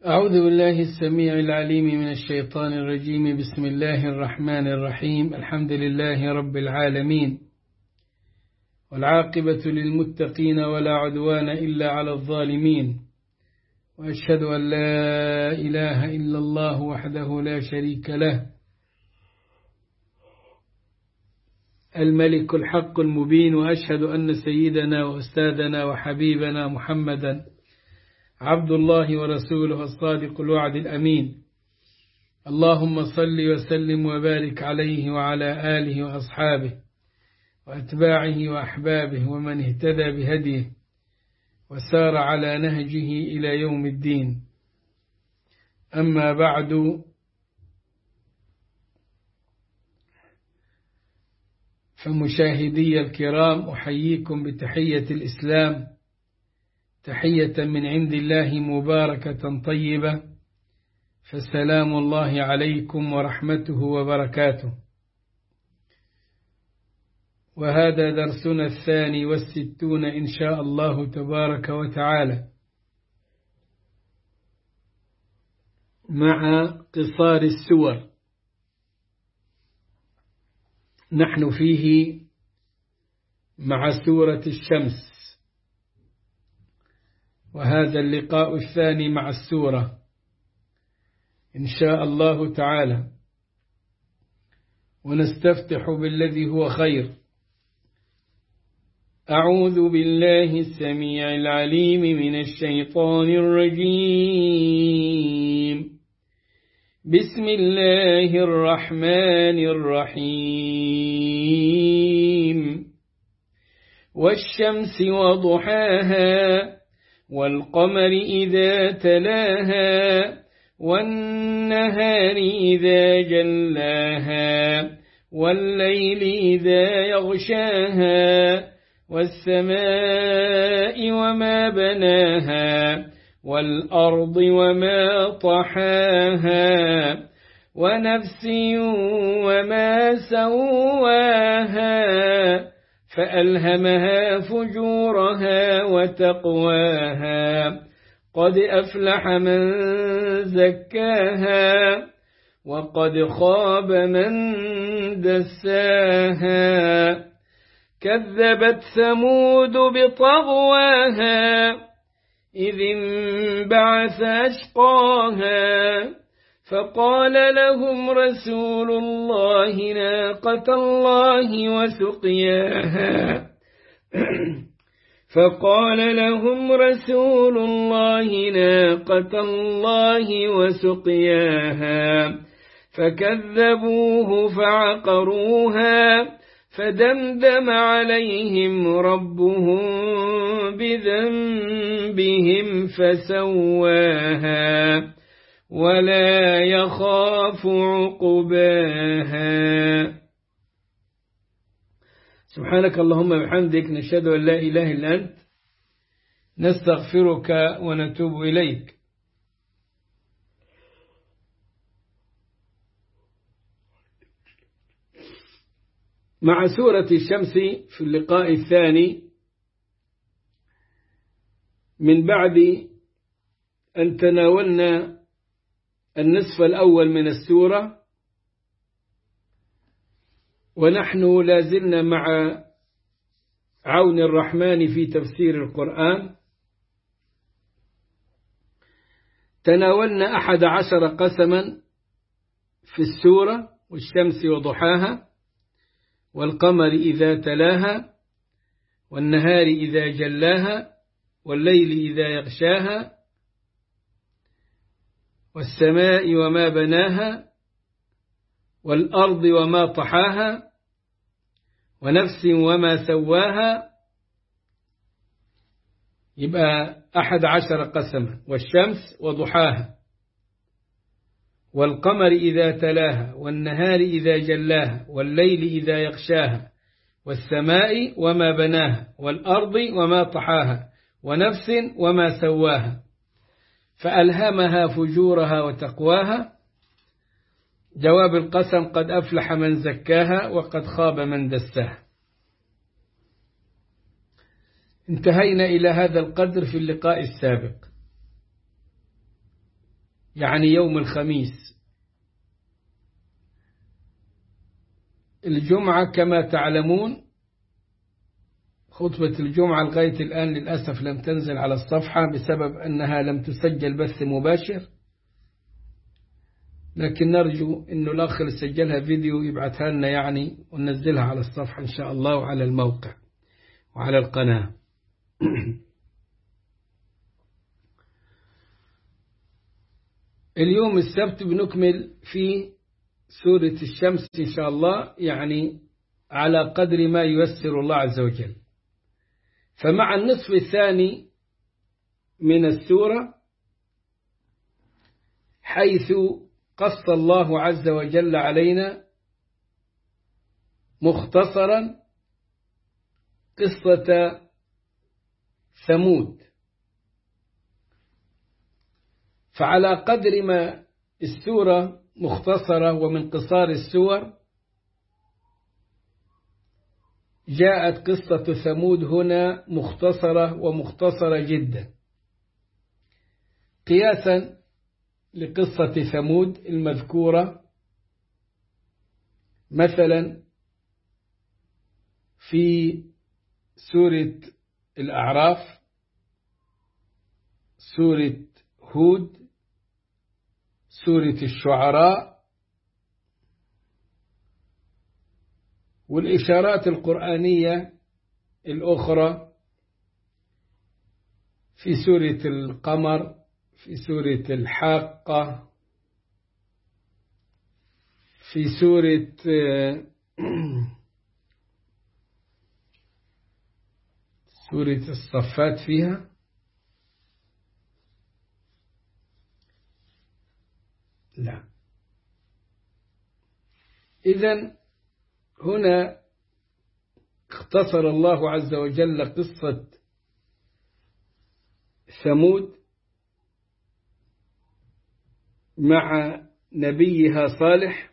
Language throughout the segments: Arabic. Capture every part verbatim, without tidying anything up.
أعوذ بالله السميع العليم من الشيطان الرجيم. بسم الله الرحمن الرحيم. الحمد لله رب العالمين، والعاقبة للمتقين ولا عدوان إلا على الظالمين، وأشهد أن لا إله إلا الله وحده لا شريك له الملك الحق المبين، وأشهد أن سيدنا وأستاذنا وحبيبنا محمدا عبد الله ورسوله الصادق الوعد الأمين. اللهم صل وسلم وبارك عليه وعلى آله وأصحابه وأتباعه وأحبابه ومن اهتدى بهديه وسار على نهجه إلى يوم الدين. أما بعد، فمشاهدي الكرام، أحييكم بتحية الإسلام، تحية من عند الله مباركة طيبة، فسلام الله عليكم ورحمته وبركاته. وهذا درسنا الثاني والستون إن شاء الله تبارك وتعالى، مع قصار السور. نحن فيه مع سورة الشمس، وهذا اللقاء الثاني مع السورة إن شاء الله تعالى، ونستفتح بالذي هو خير. أعوذ بالله السميع العليم من الشيطان الرجيم. بسم الله الرحمن الرحيم. والشمس وضحاها والقمر إذا تلاها والنهار إذا جلاها والليل إذا يغشاها والسماء وما بناها والأرض وما طحاها ونفس وما سواها فألهمها فجورها وتقواها. قد أفلح من زكاها وقد خاب من دساها. كذبت ثمود بطغواها إذ انبعث أشقاها فقال لهم رسول الله ناقة الله وسقياها فقال لهم رسول الله ناقة الله وسقياها فكذبوه فعقروها فدمدم عليهم ربهم بذنبهم فسواها ولا يخاف عقباها. سبحانك اللهم وبحمدك، نشهد أن لا إله إلا أنت، نستغفرك ونتوب إليك. مع سورة الشمس في اللقاء الثاني من بعد أن تناولنا النصف الأول من السورة، ونحن لازلنا مع عون الرحمن في تفسير القرآن. تناولنا أحد عشر قسما في السورة: والشمس وضحاها والقمر إذا تلاها والنهار إذا جلاها والليل إذا يغشاها والسماء وما بناها والأرض وما طحاها ونفس وما سواها. يبقى أحد عشر قسما: والشمس وضحاها والقمر إذا تلاها والنهار إذا جلاها والليل إذا يغشاها والسماء وما بناها والأرض وما طحاها ونفس وما سواها فألهمها فجورها وتقواها. جواب القسم: قد أفلح من زكاها وقد خاب من دساها. انتهينا إلى هذا القدر في اللقاء السابق. يعني يوم الخميس. الجمعة كما تعلمون خطبة الجمعة لغاية الآن للأسف لم تنزل على الصفحة بسبب أنها لم تسجل بث مباشر، لكن نرجو أنه الأخ اللي سجلها فيديو يبعثها لنا يعني وننزلها على الصفحة إن شاء الله وعلى الموقع وعلى القناة. اليوم السبت بنكمل في سورة الشمس إن شاء الله، يعني على قدر ما ييسر الله عز وجل. فمع النصف الثاني من السورة حيث قص الله عز وجل علينا مختصرا قصة ثمود. فعلى قدر ما السورة مختصرة ومن قصار السور جاءت قصة ثمود هنا مختصرة ومختصرة جدا، قياسا لقصة ثمود المذكورة مثلا في سورة الأعراف، سورة هود، سورة الشعراء، والإشارات القرآنية الأخرى في سورة القمر، في سورة الحاقة، في سورة سورة الصفات فيها، لا. إذن هنا اختصر الله عز وجل قصة ثمود مع نبيها صالح،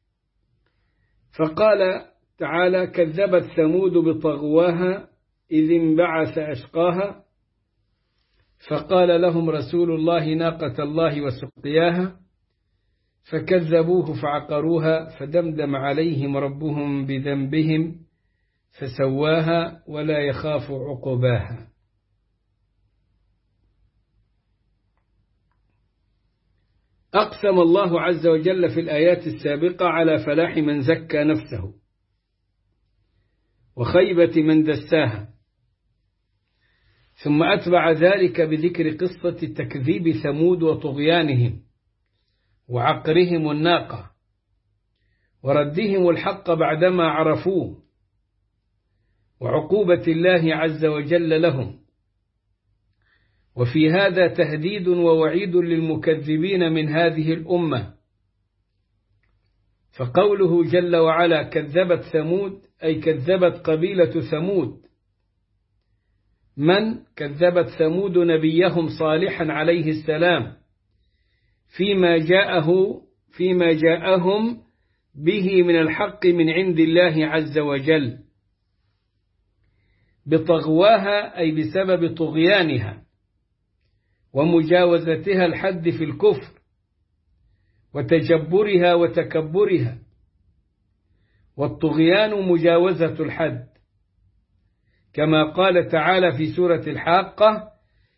فقال تعالى: كذبت ثمود بطغواها إذ انبعث أشقاها فقال لهم رسول الله ناقة الله وسقياها فكذبوه فعقروها فدمدم عليهم ربهم بذنبهم فسواها ولا يخاف عقباها. أقسم الله عز وجل في الآيات السابقة على فلاح من زكى نفسه وخيبة من دساها، ثم أتبع ذلك بذكر قصة تكذيب ثمود وطغيانهم وعقرهم الناقة وردهم الحق بعدما عرفوه وعقوبة الله عز وجل لهم. وفي هذا تهديد ووعيد للمكذبين من هذه الأمة، فقوله جل وعلا كذبت ثمود أي كذبت قبيلة ثمود. من كذبت ثمود نبيهم صالحا عليه السلام فيما جاءه فيما جاءهم به من الحق من عند الله عز وجل بطغواها أي بسبب طغيانها ومجاوزتها الحد في الكفر وتجبرها وتكبرها، والطغيان مجاوزة الحد، كما قال تعالى في سورة الحاقة: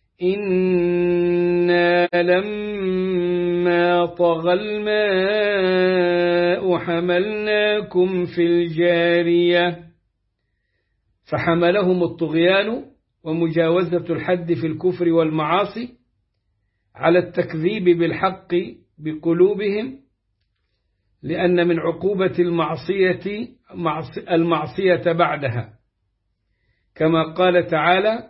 إنا لما طغى الماء حملناكم في الجارية، فحملهم الطغيان ومجاوزة الحد في الكفر والمعاصي على التكذيب بالحق بقلوبهم، لأن من عقوبة المعصية المعصية بعدها، كما قال تعالى: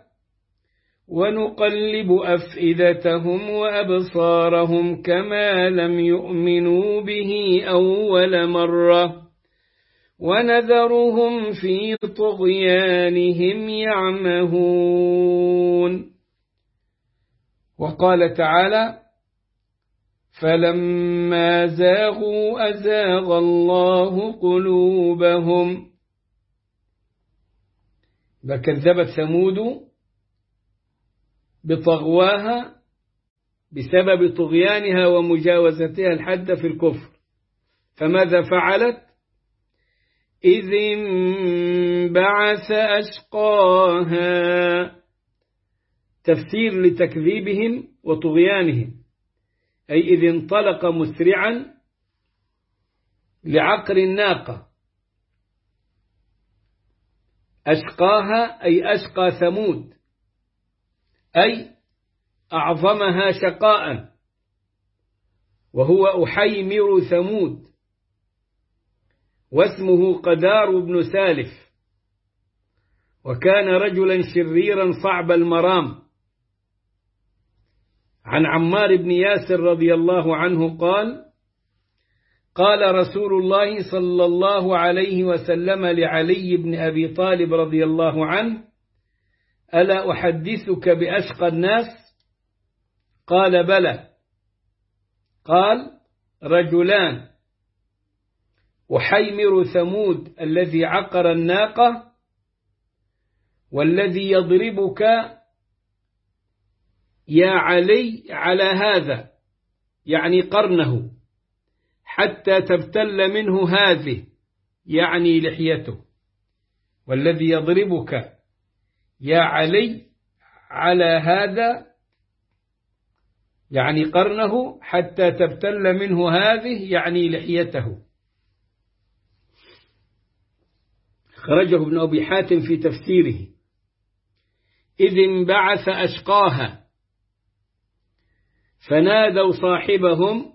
ونقلب أفئدتهم وأبصارهم كما لم يؤمنوا به أول مرة ونذرهم في طغيانهم يعمهون. وقال تعالى: فلما زاغوا أزاغ الله قلوبهم. فكذبت ثمود بطغواها بسبب طغيانها ومجاوزتها الحد في الكفر. فماذا فعلت؟ إذ انبعث أشقاها، تفسير لتكذيبهم وطغيانهم، أي إذ انطلق مسرعا لعقر الناقة. أشقاها أي أشقى ثمود، أي أعظمها شقاء، وهو أحيمر ثمود، واسمه قدار بن سالف، وكان رجلا شريرا صعب المرام. عن عمار بن ياسر رضي الله عنه قال: قال رسول الله صلى الله عليه وسلم لعلي بن أبي طالب رضي الله عنه: ألا أحدثك بأشقى الناس؟ قال: بلى. قال: رجلان: أحيمر ثمود الذي عقر الناقة، والذي يضربك يا علي على هذا، يعني قرنه، حتى تبتل منه هذه، يعني لحيته. والذي يضربك يا علي على هذا، يعني قرنه، حتى تبتل منه هذه، يعني لحيته. خرجه ابن أبي حاتم في تفسيره. إذ انبعث أشقاها، فنادوا صاحبهم،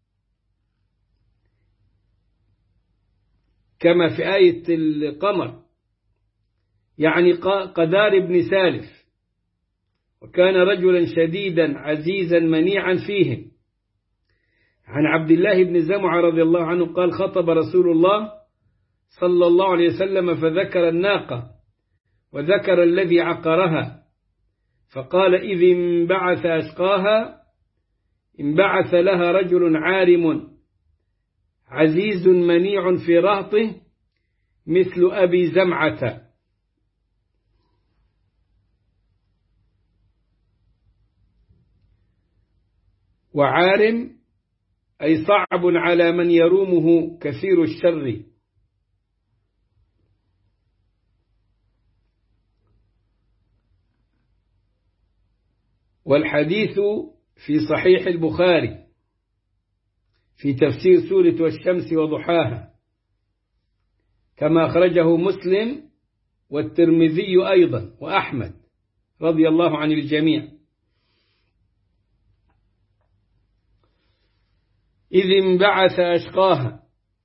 كما في آية القمر، يعني قدار بن سالف، وكان رجلا شديدا عزيزا منيعا فيهم. عن عبد الله بن زمعة رضي الله عنه قال: خطب رسول الله صلى الله عليه وسلم فذكر الناقة وذكر الذي عقرها، فقال: إذ انبعث أشقاها، انبعث لها رجل عارم عزيز منيع في رهطه مثل أبي زمعة. وعارم أي صعب على من يرومه كثير الشر. والحديث في صحيح البخاري في تفسير سورة والشمس وضحاها، كما أخرجه مسلم والترمذي أيضا وأحمد رضي الله عن الجميع. إذ انبعث أشقاها،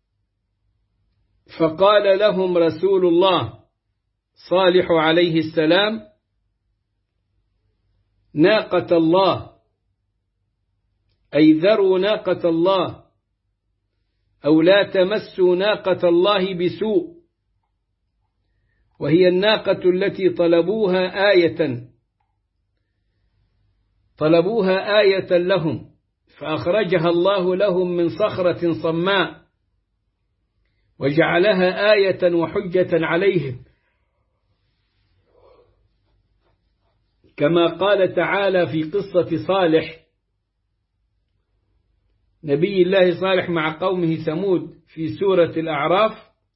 فقال لهم رسول الله صالح عليه السلام: ناقة الله، أي ذروا ناقة الله، أو لا تمسوا ناقة الله بسوء. وهي الناقة التي طلبوها آية طلبوها آية لهم، فأخرجها الله لهم من صخرة صماء، وجعلها آية وحجة عليهم، كما قال تعالى في قصة صالح، نبي الله صالح مع قومه ثمود في سورة الأعراف،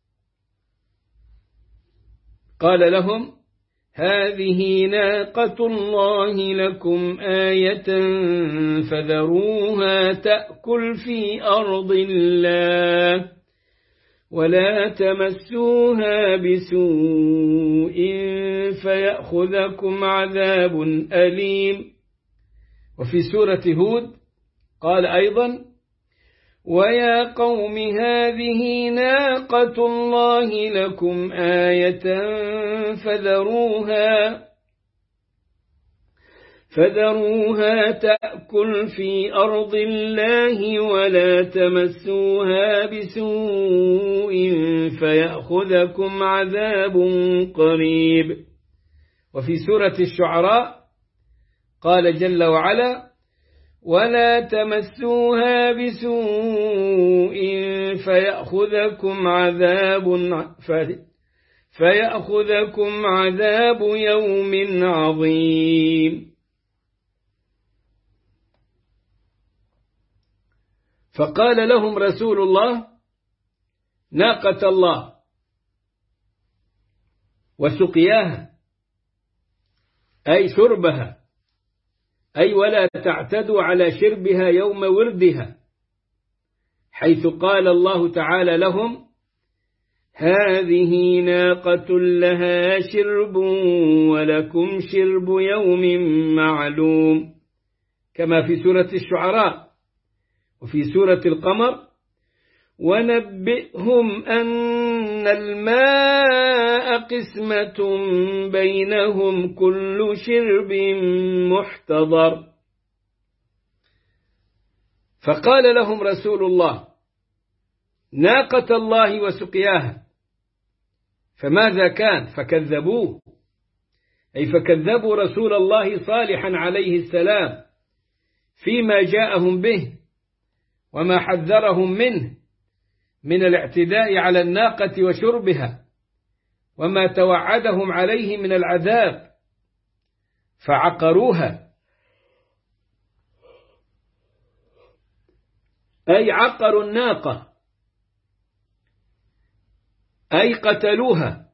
قال لهم: هذه ناقة الله لكم آية فذروها تأكل في أرض الله ولا تمسوها بسوء فيأخذكم عذاب أليم. وفي سورة هود قال أيضا: ويا قوم هذه ناقة الله لكم آية فذروها فذروها تأكل في أرض الله ولا تمسوها بسوء فيأخذكم عذاب قريب. وفي سورة الشعراء قال جل وعلا: ولا تمسوها بسوء فيأخذكم عذاب فيأخذكم عذاب يوم عظيم. فقال لهم رسول الله: ناقة الله وسقياها، أي شربها، أي ولا تعتدوا على شربها يوم وردها، حيث قال الله تعالى لهم: هذه ناقة لها شرب ولكم شرب يوم معلوم، كما في سورة الشعراء. وفي سورة القمر: ونبئهم أن الماء قسمة بينهم كل شرب محتضر. فقال لهم رسول الله: ناقة الله وسقياها. فماذا كان؟ فكذبوه، أي فكذبوا رسول الله صالحا عليه السلام فيما جاءهم به وما حذرهم منه من الاعتداء على الناقة وشربها، وما توعدهم عليه من العذاب، فعقروها، أي عقروا الناقة، أي قتلوها.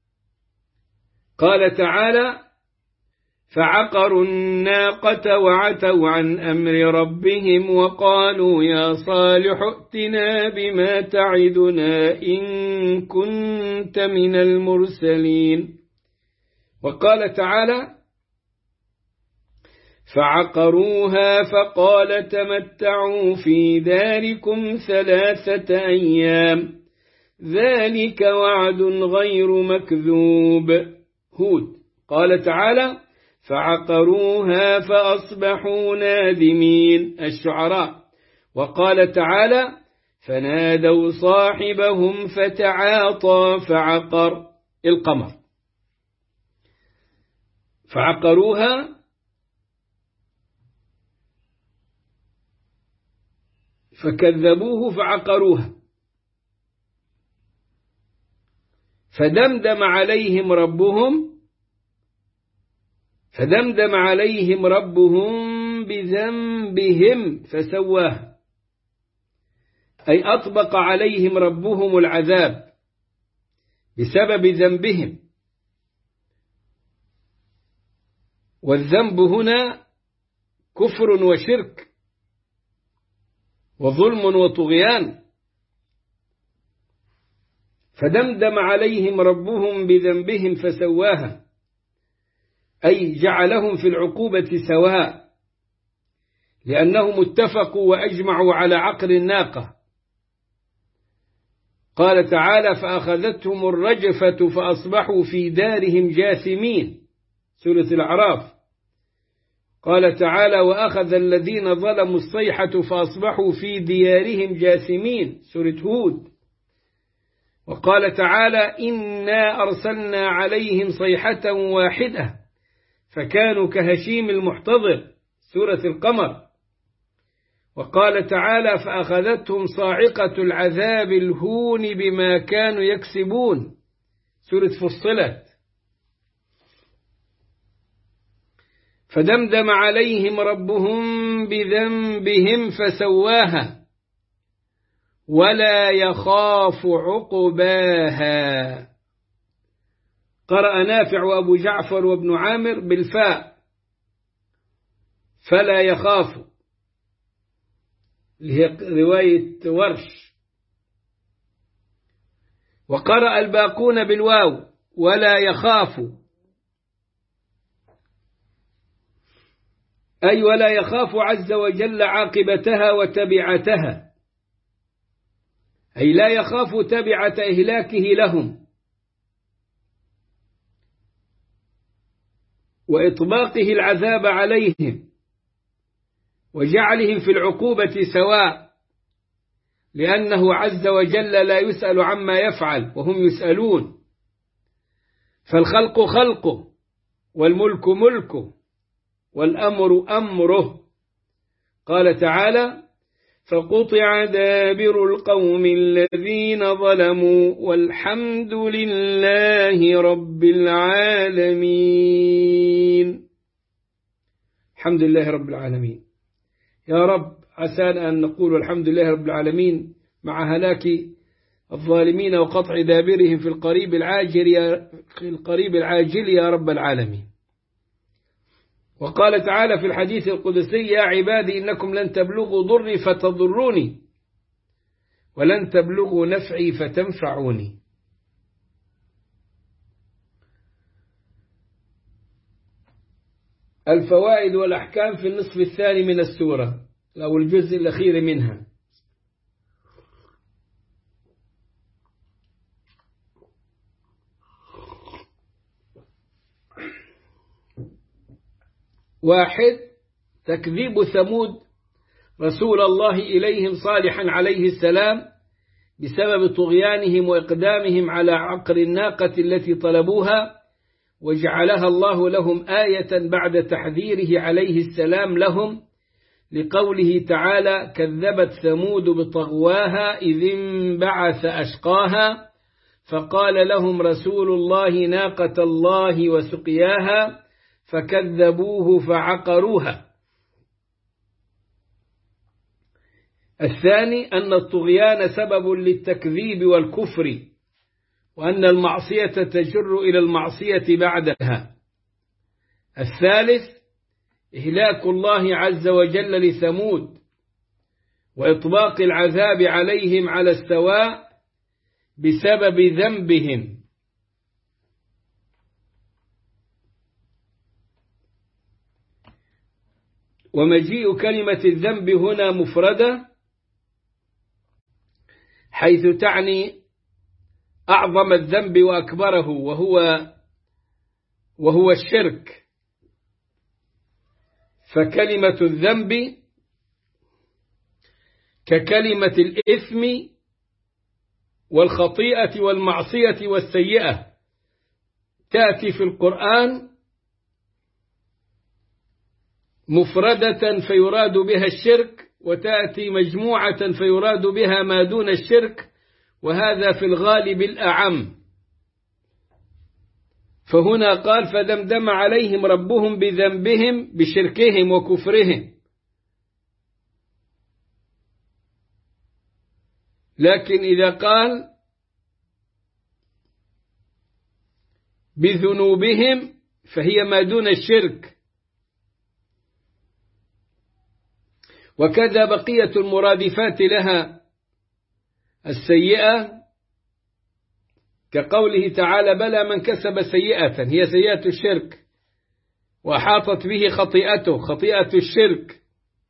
قال تعالى: فعقروا الناقة وعتوا عن أمر ربهم وقالوا يا صالح ائتنا بما تعدنا إن كنت من المرسلين. وقال تعالى: فعقروها فقال تمتعوا في داركم ثلاثة أيام ذلك وعد غير مكذوب. هود. قال تعالى: فعقروها فأصبحوا نادمين. الشعراء. وقال تعالى: فنادوا صاحبهم فتعاطى فعقر. القمر. فعقروها فكذبوه فعقروها، فدمدم عليهم ربهم فدمدم عليهم ربهم بذنبهم فسواها، أي أطبق عليهم ربهم العذاب بسبب ذنبهم. والذنب هنا كفر وشرك وظلم وطغيان. فدمدم عليهم ربهم بذنبهم فسواها، أي جعلهم في العقوبة سواء، لأنهم اتفقوا وأجمعوا على عقر الناقة. قال تعالى: فأخذتهم الرجفة فأصبحوا في دارهم جاثمين. سورة الأعراف. قال تعالى: وأخذ الذين ظلموا الصيحة فأصبحوا في ديارهم جاثمين. سورة هود. وقال تعالى: إنا أرسلنا عليهم صيحة واحدة فكانوا كهشيم المحتضر. سورة القمر. وقال تعالى: فأخذتهم صاعقة العذاب الهون بما كانوا يكسبون. سورة فصلت. فدمدم عليهم ربهم بذنبهم فسواها ولا يخاف عقباها. قرأ نافع وأبو جعفر وابن عامر بالفاء فلا يخاف، اللي هي رواية ورش. وقرأ الباقون بالواو ولا يخاف، أي ولا يخاف عز وجل عاقبتها وتبعتها، أي لا يخاف تبعة إهلاكه لهم وإطباقه العذاب عليهم وجعلهم في العقوبة سواء، لأنه عز وجل لا يسأل عما يفعل وهم يسألون. فالخلق خلقه والملك ملكه والأمر أمره. قال تعالى: فقطع دابر القوم الذين ظلموا والحمد لله رب العالمين. الحمد لله رب العالمين. يا رب عسانا أن نقول الحمد لله رب العالمين مع هلاك الظالمين وقطع دابرهم في القريب العاجل يا, في القريب العاجل يا رب العالمين. وقال تعالى في الحديث القدسي يا عبادي إنكم لن تبلغوا ضري فتضروني ولن تبلغوا نفعي فتنفعوني. الفوائد والأحكام في النصف الثاني من السورة أو الجزء الأخير منها. واحد، تكذيب ثمود رسول الله إليهم صالحا عليه السلام بسبب طغيانهم وإقدامهم على عقر الناقة التي طلبوها، وجعلها الله لهم آية بعد تحذيره عليه السلام لهم، لقوله تعالى كذبت ثمود بطغواها إذ انبعث أشقاها فقال لهم رسول الله ناقة الله وسقياها فكذبوه فعقروها. الثاني أن الطغيان سبب للتكذيب والكفر، وأن المعصية تجر إلى المعصية بعدها. الثالث إهلاك الله عز وجل لثمود وإطباق العذاب عليهم على السواء بسبب ذنبهم. ومجيء كلمة الذنب هنا مفردة حيث تعني أعظم الذنب وأكبره وهو وهو الشرك، فكلمة الذنب ككلمة الإثم والخطيئة والمعصية والسيئة، تأتي في القرآن مفردة فيراد بها الشرك، وتأتي مجموعة فيراد بها ما دون الشرك، وهذا في الغالب الأعم. فهنا قال فدمدم عليهم ربهم بذنبهم بشركهم وكفرهم، لكن إذا قال بذنوبهم فهي ما دون الشرك. وكذا بقية المرادفات لها السيئة كقوله تعالى بلى من كسب سيئة، هي سيئة الشرك وأحاطت به خطيئته خطيئة الشرك.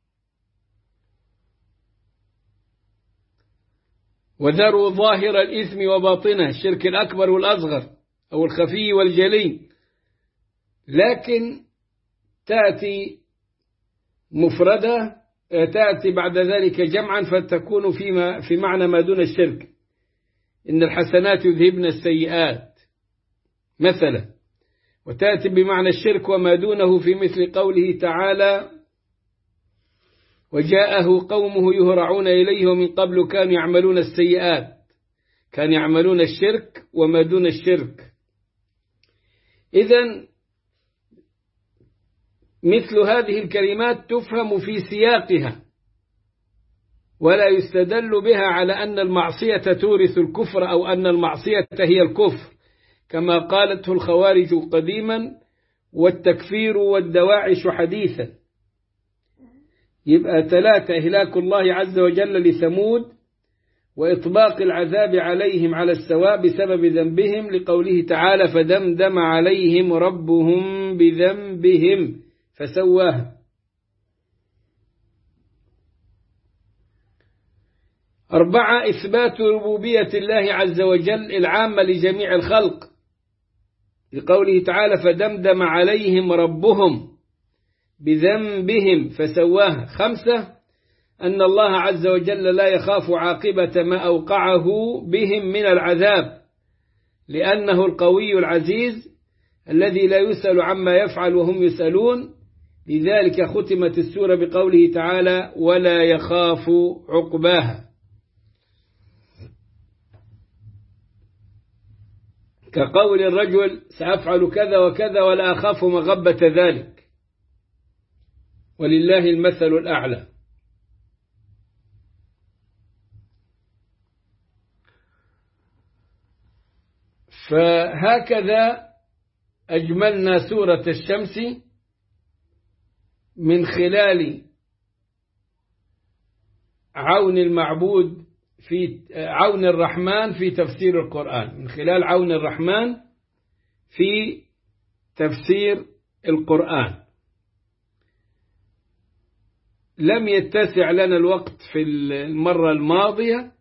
وذروا ظاهر الإثم وباطنه، الشرك الأكبر والأصغر أو الخفي والجلي، لكن تأتي مفردة تأتي بعد ذلك جمعا فتكون فيما في معنى ما دون الشرك، إن الحسنات يذهبن السيئات مثلا، وتأتي بمعنى الشرك وما دونه في مثل قوله تعالى وجاءه قومه يهرعون إليه ومن قبل كانوا يعملون السيئات، كانوا يعملون الشرك وما دون الشرك. إذن مثل هذه الكلمات تفهم في سياقها ولا يستدل بها على أن المعصية تورث الكفر أو أن المعصية هي الكفر كما قالته الخوارج قديما والتكفير والدواعش حديثا. يبقى ثلاثة إهلاك الله عز وجل لثمود وإطباق العذاب عليهم على السواء بسبب ذنبهم، لقوله تعالى فدمدم عليهم ربهم بذنبهم فسواها. أربعة إثبات ربوبية الله عز وجل العامة لجميع الخلق، لقوله تعالى فدمدم عليهم ربهم بذنبهم فسواها. خمسة أن الله عز وجل لا يخاف عاقبة ما أوقعه بهم من العذاب، لأنه القوي العزيز الذي لا يسأل عما يفعل وهم يسألون، لذلك ختمت السورة بقوله تعالى ولا يخاف عقباها، كقول الرجل سأفعل كذا وكذا ولا أخاف مغبة ذلك، ولله المثل الأعلى. فهكذا أجملنا سورة الشمس من خلال عون المعبود في عون الرحمن في تفسير القرآن، من خلال عون الرحمن في تفسير القرآن. لم يتسع لنا الوقت في المرة الماضية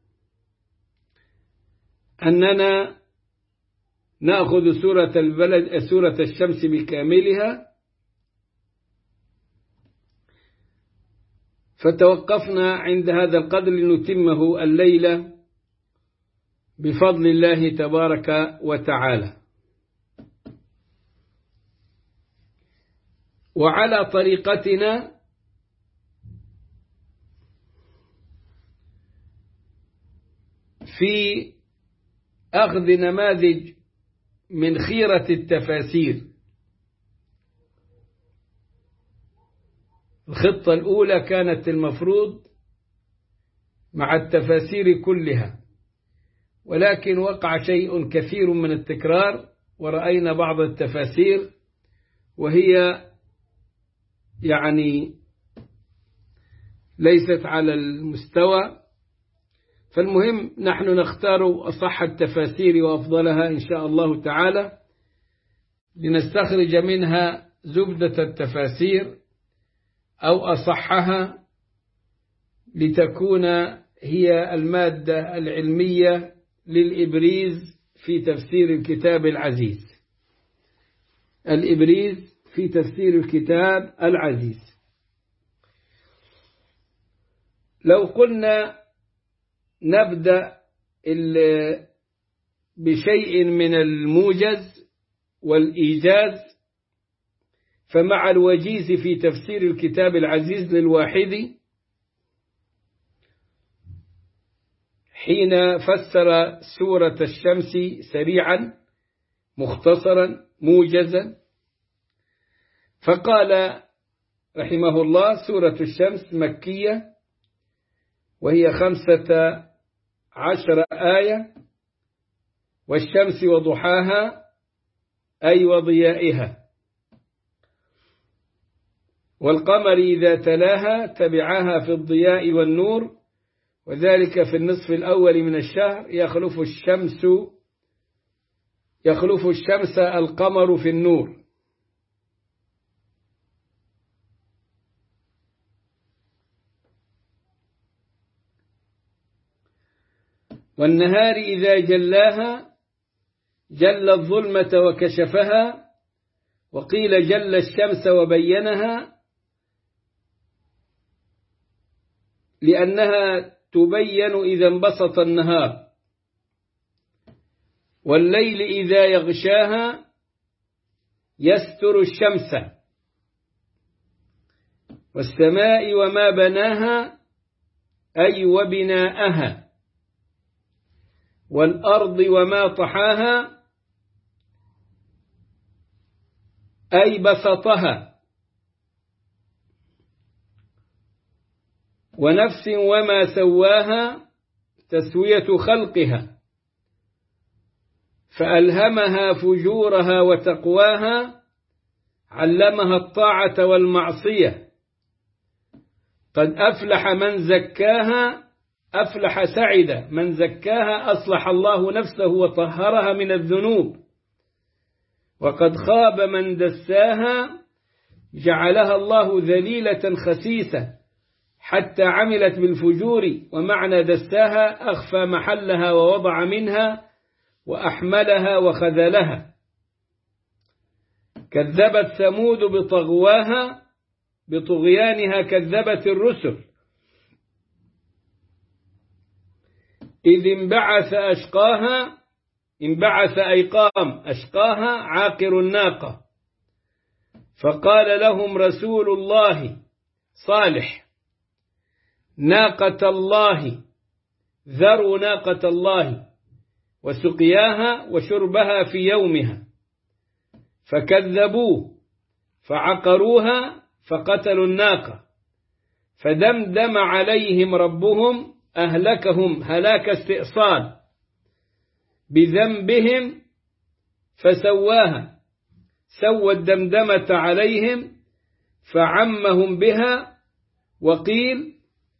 أننا نأخذ سورة البلد سورة الشمس بكاملها، فتوقفنا عند هذا القدر لنتمه الليلة بفضل الله تبارك وتعالى. وعلى طريقتنا في أخذ نماذج من خيرة التفاسير. الخطة الأولى كانت المفروض مع التفاسير كلها، ولكن وقع شيء كثير من التكرار، ورأينا بعض التفاسير وهي يعني ليست على المستوى. فالمهم نحن نختار أصح التفاسير وأفضلها إن شاء الله تعالى، لنستخرج منها زبدة التفاسير أو أصحها، لتكون هي المادة العلمية للإبريز في تفسير الكتاب العزيز. الإبريز في تفسير الكتاب العزيز. لو قلنا نبدأ بشيء من الموجز والإيجاز، فمع الوجيز في تفسير الكتاب العزيز للواحدي حين فسر سورة الشمس سريعا مختصرا موجزا، فقال رحمه الله: سورة الشمس مكية، وهي خمسة عشر آية، والشمس وضحاها أي وضيائها، والقمر إذا تلاها تبعها في الضياء والنور، وذلك في النصف الأول من الشهر يخلف الشمس يخلف الشمس القمر في النور. والنهار إذا جلاها جل الظلمة وكشفها، وقيل جل الشمس وبينها، لأنها تبين إذا انبسط النهار. والليل إذا يغشاها يستر الشمس، والسماء وما بناها أي وبناءها، والأرض وما طحاها أي بسطها، ونفس وما سواها تسوية خلقها، فألهمها فجورها وتقواها، علمها الطاعة والمعصية. قد أفلح من زكاها، أفلح سعد من زكاها، أصلح الله نفسه وطهرها من الذنوب. وقد خاب من دساها، جعلها الله ذليلة خسيسة حتى عملت بالفجور. ومعنى دساها أخفى محلها ووضع منها وأحملها وخذلها. كذبت ثمود بطغواها، بطغيانها كذبت الرسل. إذ انبعث أشقاها، انبعث أي قام أشقاها عاقر الناقة، فقال لهم رسول الله صالح: ناقة الله، ذروا ناقة الله وسقياها وشربها في يومها. فكذبوه فعقروها فقتلوا الناقة، فدمدم عليهم ربهم أهلكهم هلاك استئصال بذنبهم فسواها، سوى الدمدمة عليهم فعمهم بها. وقيل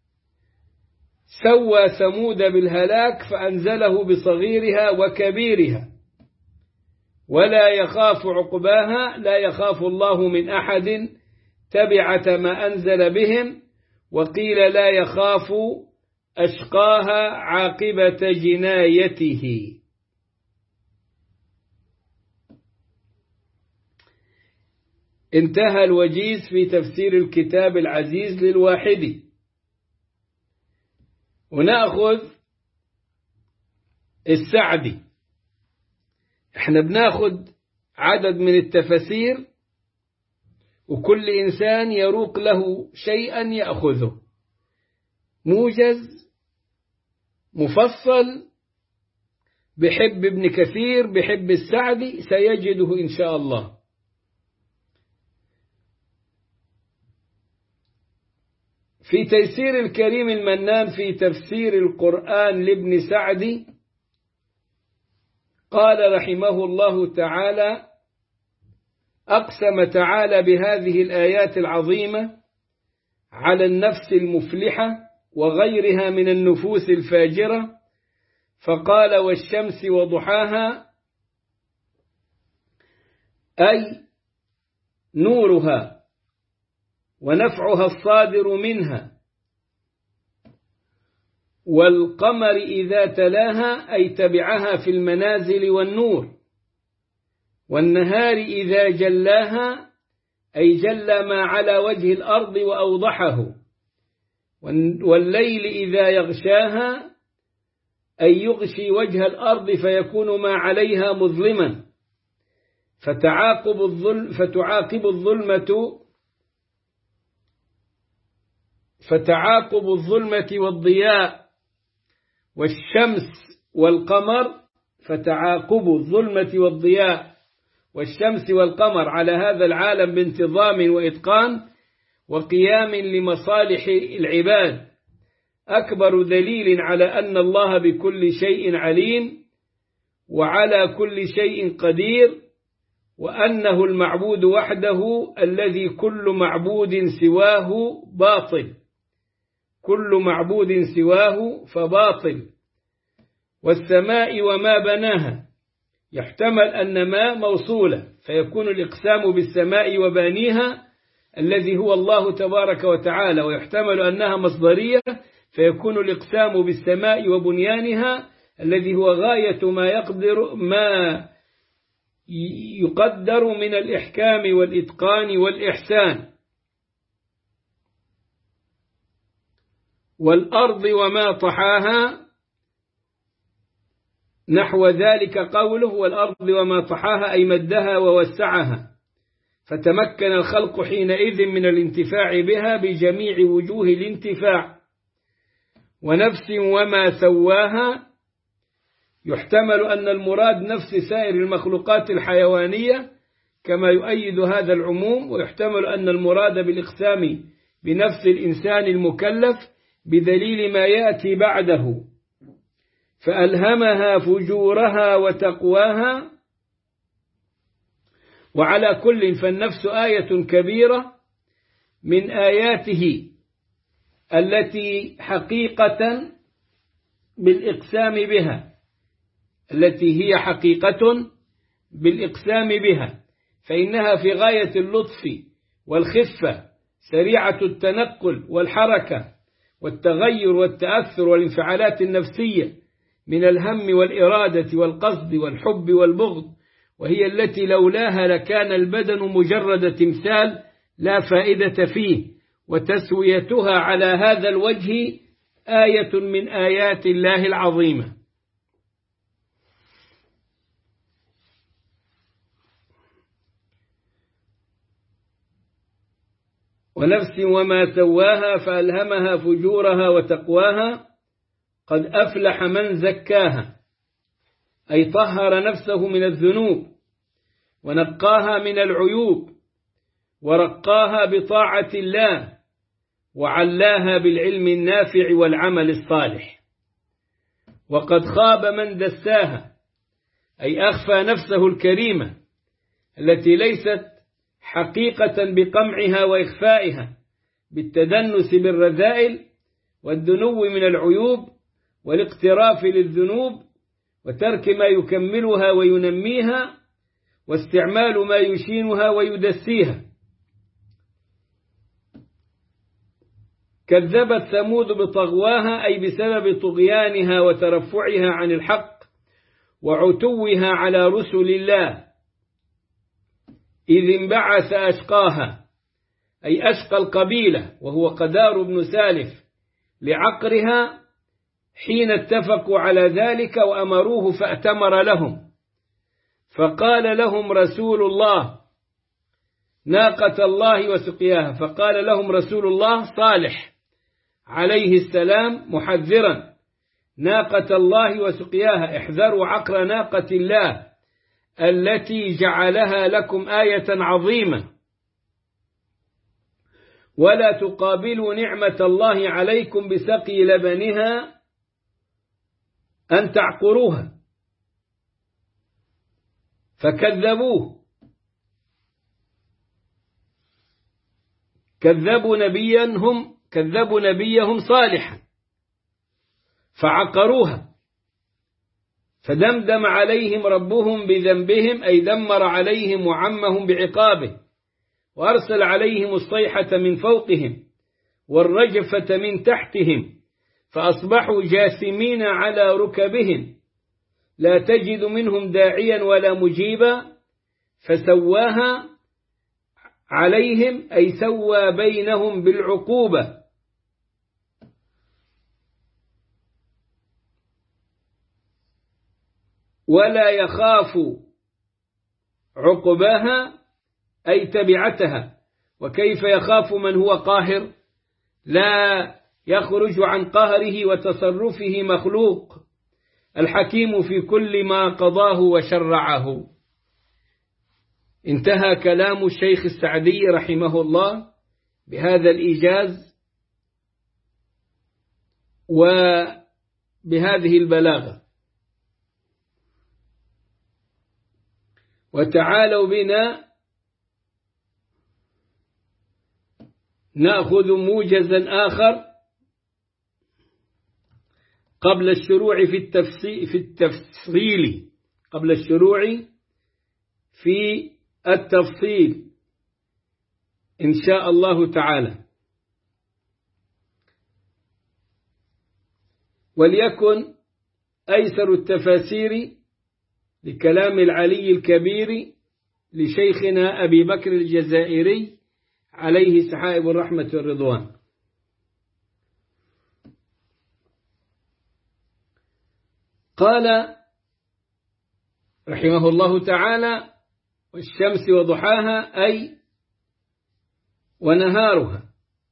سوى ثمود بالهلاك فأنزله بصغيرها وكبيرها ولا يخاف عقباها، لا يخاف الله من أحد تبعة ما أنزل بهم. وقيل لا يخاف أشقاها عاقبة جنايته. انتهى الوجيز في تفسير الكتاب العزيز للواحدي. ونأخذ السعدي. احنا بناخد عدد من التفاسير وكل إنسان يروق له شيئا يأخذه، موجز مفصل. بحب ابن كثير، بحب السعدي، سيجده إن شاء الله. في تيسير الكريم المنان في تفسير القرآن لابن سعدي قال رحمه الله تعالى: أقسم تعالى بهذه الآيات العظيمة على النفس المفلحة وغيرها من النفوس الفاجرة، فقال: والشمس وضحاها، أي نورها ونفعها الصادر منها، والقمر إذا تلاها، أي تبعها في المنازل والنور، والنهار إذا جلاها، أي جلى ما على وجه الأرض وأوضحه، والليل إذا يغشاها، أي يغشي وجه الأرض فيكون ما عليها مظلما، فتعاقب الظلم فتعاقب الظلمة فتعاقب الظلمة والضياء، والشمس والقمر فتعاقب الظلمة والضياء والشمس والقمر على هذا العالم بانتظام وإتقان وقيام لمصالح العباد، أكبر دليل على أن الله بكل شيء عليم وعلى كل شيء قدير، وأنه المعبود وحده الذي كل معبود سواه باطل، كل معبود سواه فباطل. والسماء وما بناها، يحتمل أن ما موصولة فيكون الإقسام بالسماء وبانيها الذي هو الله تبارك وتعالى، ويحتمل أنها مصدرية فيكون الإقسام بالسماء وبنيانها الذي هو غاية ما يقدر ما يقدر من الإحكام والإتقان والإحسان. والأرض وما طحاها، نحو ذلك قوله: والأرض وما طحاها، أي مدها ووسعها، فتمكن الخلق حينئذ من الانتفاع بها بجميع وجوه الانتفاع. ونفس وما سواها، يحتمل أن المراد نفس سائر المخلوقات الحيوانية كما يؤيد هذا العموم، ويحتمل أن المراد بالإقسام بنفس الإنسان المكلف بدليل ما يأتي بعده: فألهمها فجورها وتقواها. وعلى كل فالنفس آية كبيرة من آياته التي حقيقة بالإقسام بها التي هي حقيقة بالإقسام بها، فإنها في غاية اللطف والخفة، سريعة التنقل والحركة والتغير والتأثر والانفعالات النفسية من الهم والإرادة والقصد والحب والبغض، وهي التي لولاها لكان البدن مجرد تمثال لا فائدة فيه، وتسويتها على هذا الوجه آية من آيات الله العظيمة. ونفس وما سواها فألهمها فجورها وتقواها، قد أفلح من زكاها، أي طهر نفسه من الذنوب ونقاها من العيوب ورقاها بطاعة الله وعلاها بالعلم النافع والعمل الصالح. وقد خاب من دساها، أي أخفى نفسه الكريمة التي ليست حقيقة بقمعها وإخفائها بالتدنس بالرذائل والدنو من العيوب والاقتراف للذنوب وترك ما يكملها وينميها واستعمال ما يشينها ويدسيها. كذبت ثمود بطغواها أي بسبب طغيانها وترفعها عن الحق وعتوها على رسل الله، إذ انبعث أشقاها أي أشقى القبيلة وهو قدار بن سالف لعقرها حين اتفقوا على ذلك وأمروه فأتمر لهم، فقال لهم رسول الله ناقة الله وسقياها، فقال لهم رسول الله صالح عليه السلام محذرا ناقة الله وسقياها، احذروا عقر ناقة الله التي جعلها لكم آية عظيمة، ولا تقابلوا نعمة الله عليكم بسقي لبنها أن تعقروها. فكذبوه، كذبوا نبيهم كذبوا نبيهم صالحا فعقروها، فدمدم عليهم ربهم بذنبهم أي دمر عليهم وعمهم بعقابه، وأرسل عليهم الصيحة من فوقهم والرجفة من تحتهم فأصبحوا جاثمين على ركبهم لا تجد منهم داعيا ولا مجيبا، فسواها عليهم أي سوى بينهم بالعقوبة. ولا يخاف عقباها أي تبعتها، وكيف يخاف من هو قاهر لا يخرج عن قهره وتصرفه مخلوق الحكيم في كل ما قضاه وشرعه. انتهى كلام الشيخ السعدي رحمه الله بهذا الإيجاز وبهذه البلاغة. وتعالوا بنا نأخذ موجزا آخر قبل الشروع في التفصيل في التفصيل قبل الشروع في التفصيل إن شاء الله تعالى. وليكن أيسر التفاسير لكلام العلي الكبير لشيخنا أبي بكر الجزائري عليه سحائب الرحمة والرضوان. قال رحمه الله تعالى: والشمس وضحاها أي ونهارها.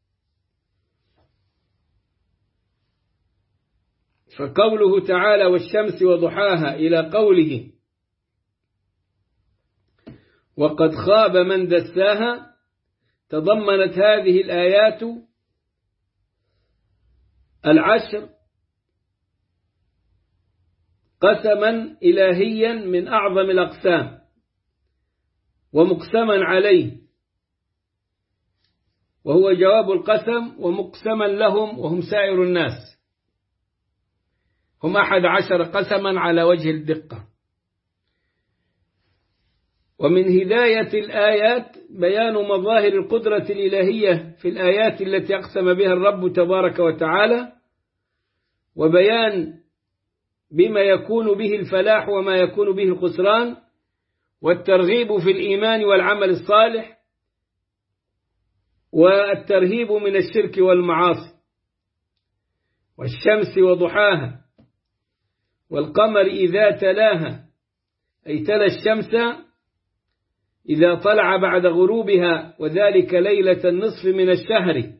فقوله تعالى والشمس وضحاها إلى قوله وقد خاب من دساها تضمنت هذه الآيات العشر قسما إلهيا من أعظم الأقسام ومقسما عليه، وهو جواب القسم ومقسما لهم وهم سائر الناس، هم أحد عشر قسما على وجه الدقة. ومن هداية الآيات بيان مظاهر القدرة الإلهية في الآيات التي أقسم بها الرب تبارك وتعالى، وبيان بما يكون به الفلاح وما يكون به الخسران، والترغيب في الإيمان والعمل الصالح، والترهيب من الشرك والمعاصي. والشمس وضحاها، والقمر إذا تلاها أي تلا الشمس إذا طلع بعد غروبها، وذلك ليلة النصف من الشهر.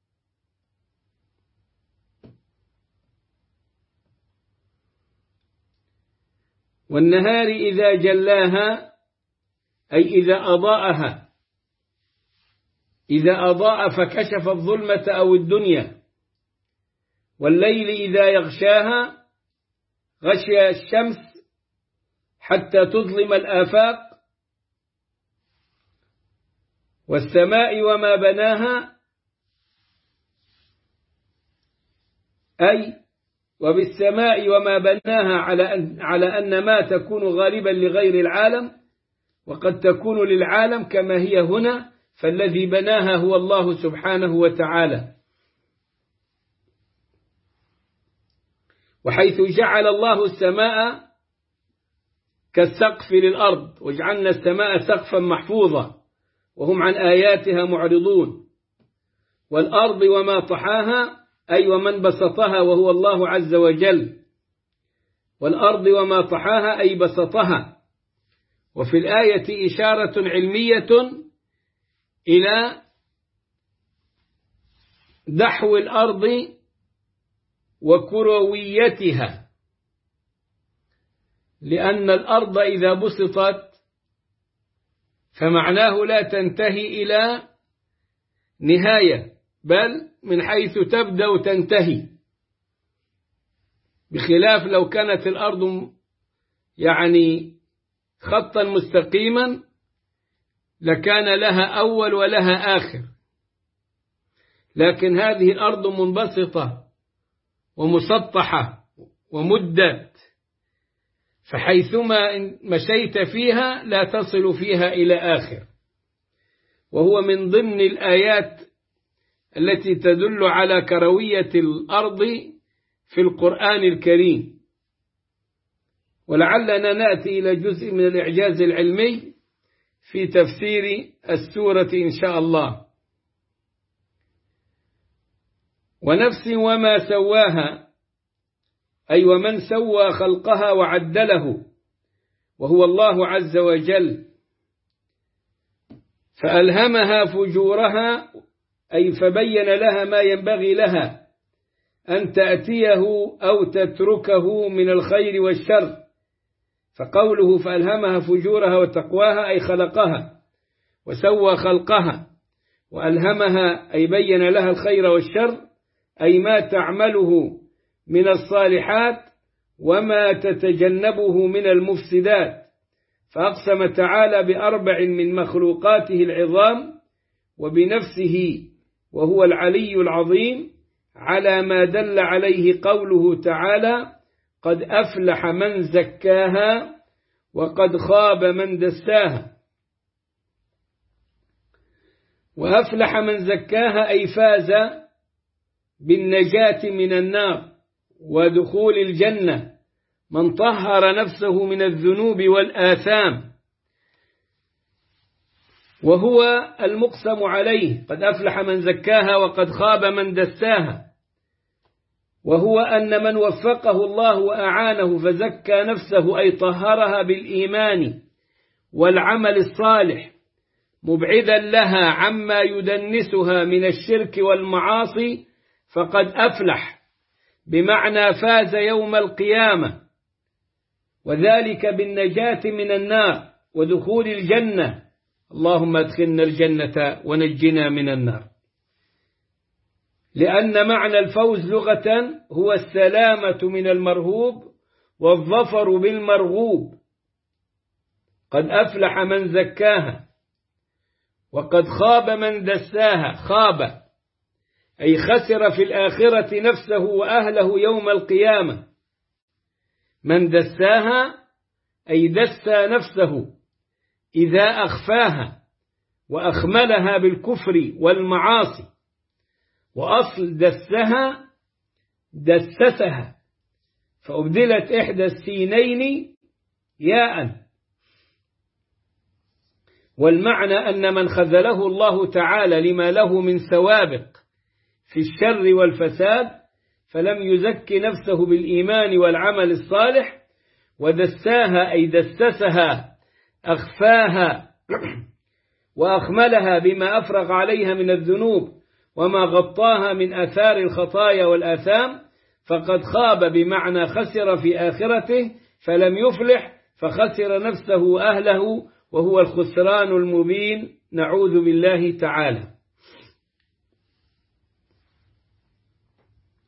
والنهار إذا جلاها أي إذا أضاءها، إذا أضاء فكشف الظلمة أو الدنيا. والليل إذا يغشاها غشي الشمس حتى تظلم الآفاق، والسماء وما بناها، أي وبالسماء وما بناها على أن, على أن ما تكون غالبا لغير العالم، وقد تكون للعالم كما هي هنا، فالذي بناها هو الله سبحانه وتعالى. وحيث جعل الله السماء كالسقف للأرض، وجعلنا السماء سقفا محفوظا وهم عن آياتها معرضون، والأرض وما طحاها أي ومن بسطها وهو الله عز وجل، والأرض وما طحاها أي بسطها. وفي الآية إشارة علمية إلى دحو الأرض وكرويتها، لأن الأرض إذا بسطت فمعناه لا تنتهي إلى نهاية، بل من حيث تبدأ تنتهي، بخلاف لو كانت الأرض يعني خطا مستقيما لكان لها أول ولها آخر، لكن هذه الأرض منبسطة ومسطحة ومدت، فحيثما مشيت فيها لا تصل فيها إلى آخر. وهو من ضمن الآيات التي تدل على كروية الأرض في القرآن الكريم. ولعلنا نأتي إلى جزء من الإعجاز العلمي في تفسير السورة إن شاء الله. ونفس وما سواها أي ومن سوى خلقها وعدله وهو الله عز وجل، فألهمها فجورها أي فبين لها ما ينبغي لها أن تأتيه أو تتركه من الخير والشر. فقوله فألهمها فجورها وتقواها أي خلقها وسوى خلقها، وألهمها أي بين لها الخير والشر أي ما تعمله من الصالحات وما تتجنبه من المفسدات. فأقسم تعالى بأربع من مخلوقاته العظام وبنفسه وهو العلي العظيم، على ما دل عليه قوله تعالى قد أفلح من زكاها وقد خاب من دساها. وأفلح من زكاها أي فاز بالنجاة من النار ودخول الجنة من طهر نفسه من الذنوب والآثام، وهو المقسم عليه قد أفلح من زكاها وقد خاب من دساها، وهو أن من وفقه الله وأعانه فزكى نفسه أي طهرها بالإيمان والعمل الصالح مبعدا لها عما يدنسها من الشرك والمعاصي فقد أفلح، بمعنى فاز يوم القيامة، وذلك بالنجاة من النار ودخول الجنة. اللهم ادخلنا الجنة ونجنا من النار. لأن معنى الفوز لغة هو السلامة من المرهوب والظفر بالمرغوب. قد أفلح من زكاها وقد خاب من دساها. خاب أي خسر في الآخرة نفسه وأهله يوم القيامة. من دساها أي دسى نفسه إذا أخفاها وأخملها بالكفر والمعاصي. وأصل دسها دسسها، فأبدلت إحدى السينين ياء. والمعنى أن من خذله الله تعالى لما له من سوابق في الشر والفساد فلم يزك نفسه بالإيمان والعمل الصالح، ودساها أي دسسها أخفاها وأخملها بما أفرغ عليها من الذنوب وما غطاها من آثار الخطايا والآثام، فقد خاب بمعنى خسر في آخرته فلم يفلح، فخسر نفسه وأهله وهو الخسران المبين، نعوذ بالله تعالى.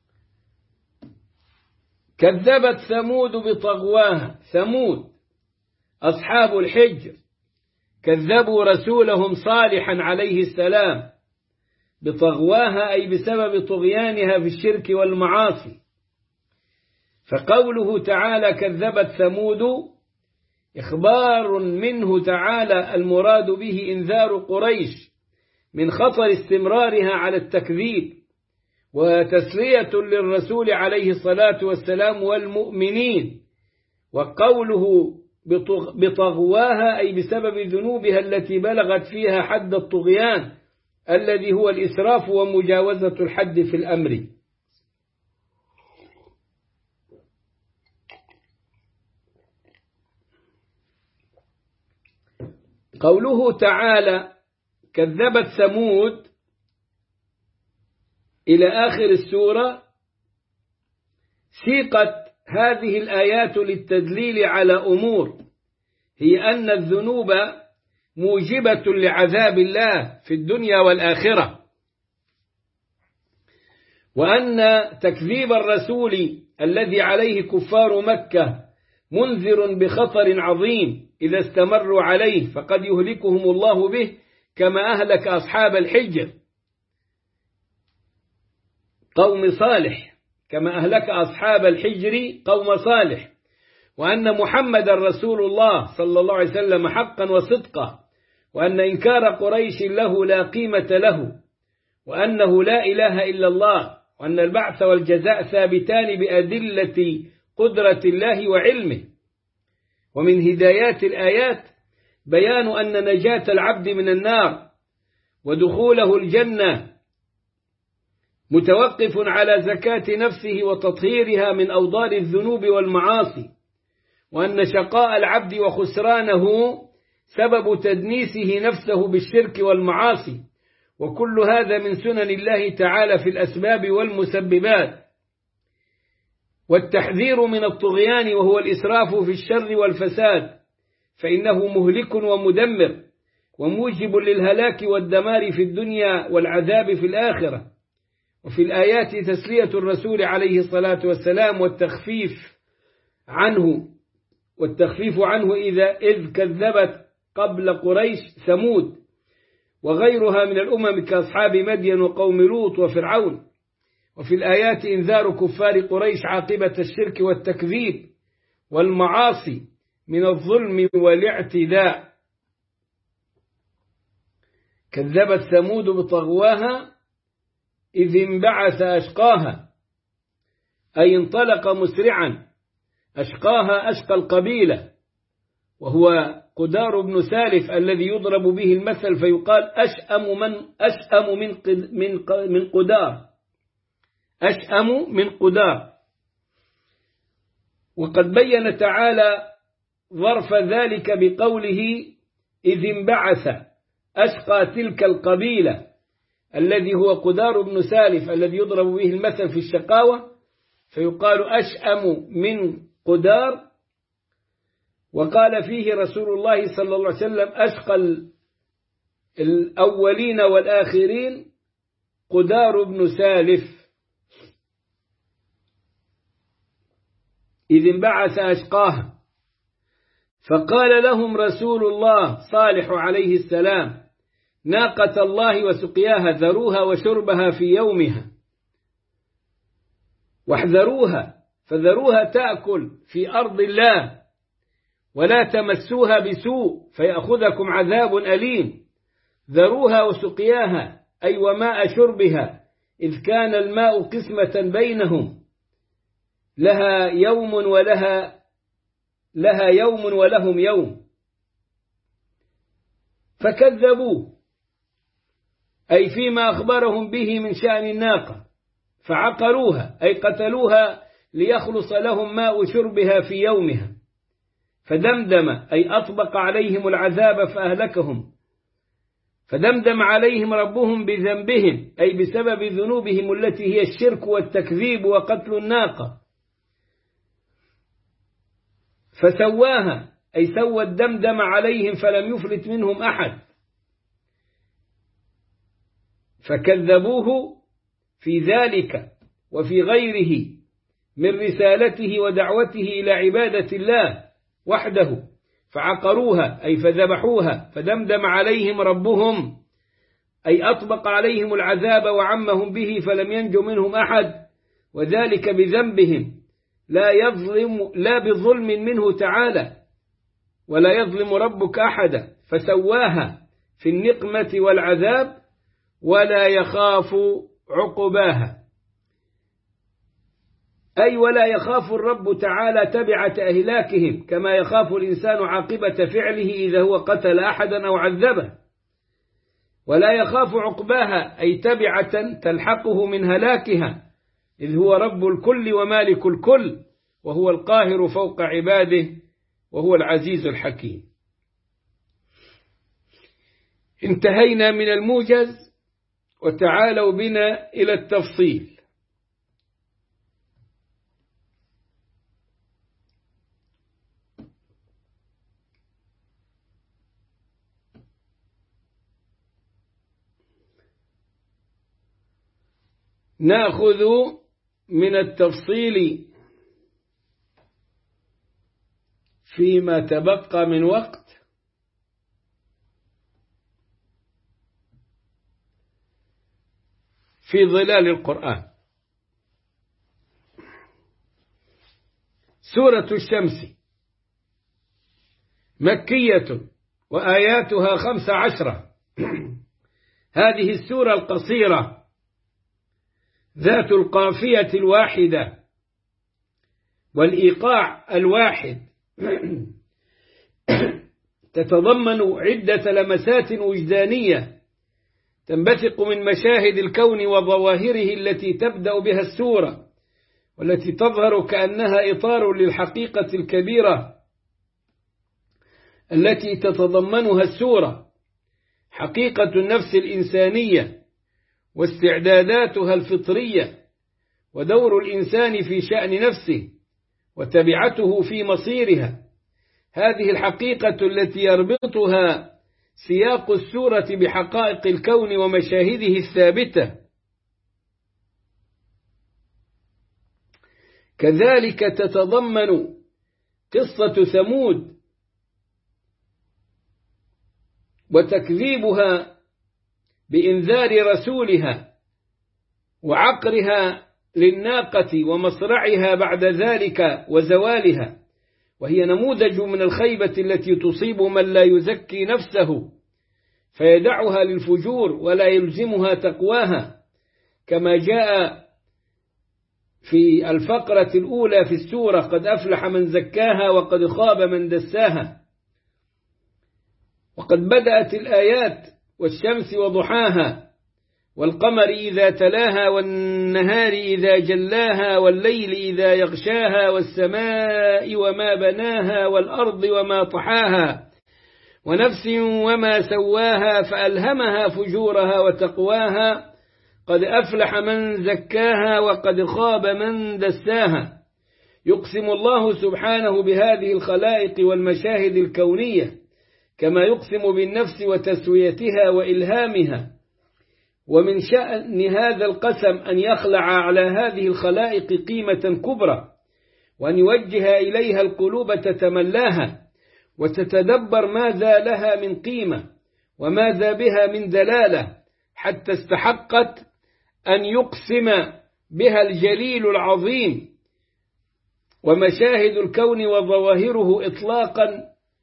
كذبت ثمود بطغواها. ثمود أصحاب الحجر كذبوا رسولهم صالحا عليه السلام بطغواها أي بسبب طغيانها في الشرك والمعاصي. فقوله تعالى كذبت ثمود إخبار منه تعالى المراد به إنذار قريش من خطر استمرارها على التكذيب، وتسلية للرسول عليه الصلاة والسلام والمؤمنين. وقوله بطغواها أي بسبب ذنوبها التي بلغت فيها حد الطغيان الذي هو الإسراف ومجاوزة الحد في الأمر. قوله تعالى كذبت ثمود إلى آخر السورة، سيقت هذه الآيات للتدليل على أمور، هي أن الذنوب موجبة لعذاب الله في الدنيا والآخرة، وأن تكذيب الرسول الذي عليه كفار مكة منذر بخطر عظيم إذا استمروا عليه فقد يهلكهم الله به كما أهلك أصحاب الحجر قوم صالح، كما أهلك أصحاب الحجر قوم صالح. وأن محمد رسول الله صلى الله عليه وسلم حقا وصدقا، وأن إنكار قريش له لا قيمة له، وأنه لا إله إلا الله، وأن البعث والجزاء ثابتان بأدلة قدرة الله وعلمه. ومن هدايات الآيات بيان أن نجاة العبد من النار ودخوله الجنة متوقف على زكاة نفسه وتطهيرها من أوضار الذنوب والمعاصي، وأن شقاء العبد وخسرانه سبب تدنيسه نفسه بالشرك والمعاصي، وكل هذا من سنن الله تعالى في الأسباب والمسببات. والتحذير من الطغيان وهو الإسراف في الشر والفساد، فإنه مهلك ومدمر وموجب للهلاك والدمار في الدنيا والعذاب في الآخرة. وفي الآيات تسلية الرسول عليه الصلاة والسلام والتخفيف عنه والتخفيف عنه إذا إذ كذبت قبل قريش ثمود وغيرها من الأمم كأصحاب مدين وقوم لوط وفرعون. وفي الآيات إنذار كفار قريش عاقبة الشرك والتكذيب والمعاصي من الظلم والاعتداء. كذبت ثمود بطغواها إذ انبعث أشقاها، أي انطلق مسرعا. أشقاها أشقى القبيلة، وهو قدار بن سالف الذي يضرب به المثل فيقال أشأم من أشأم من من من قدار، أشأم من قدار. وقد بين تعالى ظرف ذلك بقوله إذ انبعث أشقى تلك القبيلة، الذي هو قدار بن سالف الذي يضرب به المثل في الشقاوة فيقال أشأم من قدار. وقال فيه رسول الله صلى الله عليه وسلم أشقى الأولين والآخرين قدار بن سالف. إذ انبعث أشقاها فقال لهم رسول الله صالح عليه السلام ناقة الله وسقياها ذروها وشربها في يومها، واحذروها فذروها تأكل في أرض الله ولا تمسوها بسوء فيأخذكم عذاب أليم. ذروها وسقياها أي وماء شربها، إذ كان الماء قسمة بينهم، لها يوم ولها لها يوم ولهم يوم، فكذبوه أي فيما أخبرهم به من شأن الناقة، فعقروها أي قتلوها ليخلص لهم ماء شربها في يومها. فدمدم أي أطبق عليهم العذاب فأهلكهم، فدمدم عليهم ربهم بذنبهم أي بسبب ذنوبهم التي هي الشرك والتكذيب وقتل الناقة. فسواها أي سوى الدمدم عليهم فلم يفلت منهم أحد، فكذبوه في ذلك وفي غيره من رسالته ودعوته إلى عبادة الله وحده فعقروها أي فذبحوها، فدمدم عليهم ربهم أي أطبق عليهم العذاب وعمهم به فلم ينج منهم أحد، وذلك بذنبهم لا يظلم لا بظلم منه تعالى، ولا يظلم ربك أحدا، فسواها في النقمة والعذاب ولا يخاف عقباها، أي ولا يخاف الرب تعالى تبعة أهلاكهم كما يخاف الإنسان عاقبة فعله إذا هو قتل أحدا أو عذبه، ولا يخاف عقباها أي تبعة تلحقه من هلاكها، إذ هو رب الكل ومالك الكل، وهو القاهر فوق عباده، وهو العزيز الحكيم. انتهينا من الموجز، وتعالوا بنا إلى التفصيل. نأخذ من التفصيل فيما تبقى من وقت في ظلال القرآن. سورة الشمس مكية وآياتها خمس عشرة. هذه السورة القصيرة ذات القافية الواحدة والإيقاع الواحد تتضمن عدة لمسات وجدانية تنبثق من مشاهد الكون وظواهره التي تبدأ بها السورة، والتي تظهر كأنها إطار للحقيقة الكبيرة التي تتضمنها السورة، حقيقة النفس الإنسانية واستعداداتها الفطرية، ودور الإنسان في شأن نفسه وتبعته في مصيرها. هذه الحقيقة التي يربطها سياق السورة بحقائق الكون ومشاهده الثابتة. كذلك تتضمن قصة ثمود وتكذيبها بإنذار رسولها وعقرها للناقة ومصرعها بعد ذلك وزوالها، وهي نموذج من الخيبة التي تصيب من لا يزكي نفسه فيدعها للفجور ولا يلزمها تقواها، كما جاء في الفقرة الأولى في السورة: قد أفلح من زكاها وقد خاب من دساها. وقد بدأت الآيات: والشمس وضحاها والقمر إذا تلاها والنهار إذا جلاها والليل إذا يغشاها والسماء وما بناها والأرض وما طحاها ونفس وما سواها فألهمها فجورها وتقواها قد أفلح من زكاها وقد خاب من دساها. يقسم الله سبحانه بهذه الخلائق والمشاهد الكونية، كما يقسم بالنفس وتسويتها وإلهامها. ومن شأن هذا القسم أن يخلع على هذه الخلائق قيمة كبرى، وأن يوجه إليها القلوب تتملاها وتتدبر ماذا لها من قيمة وماذا بها من دلالة، حتى استحقت أن يقسم بها الجليل العظيم. ومشاهد الكون وظواهره إطلاقا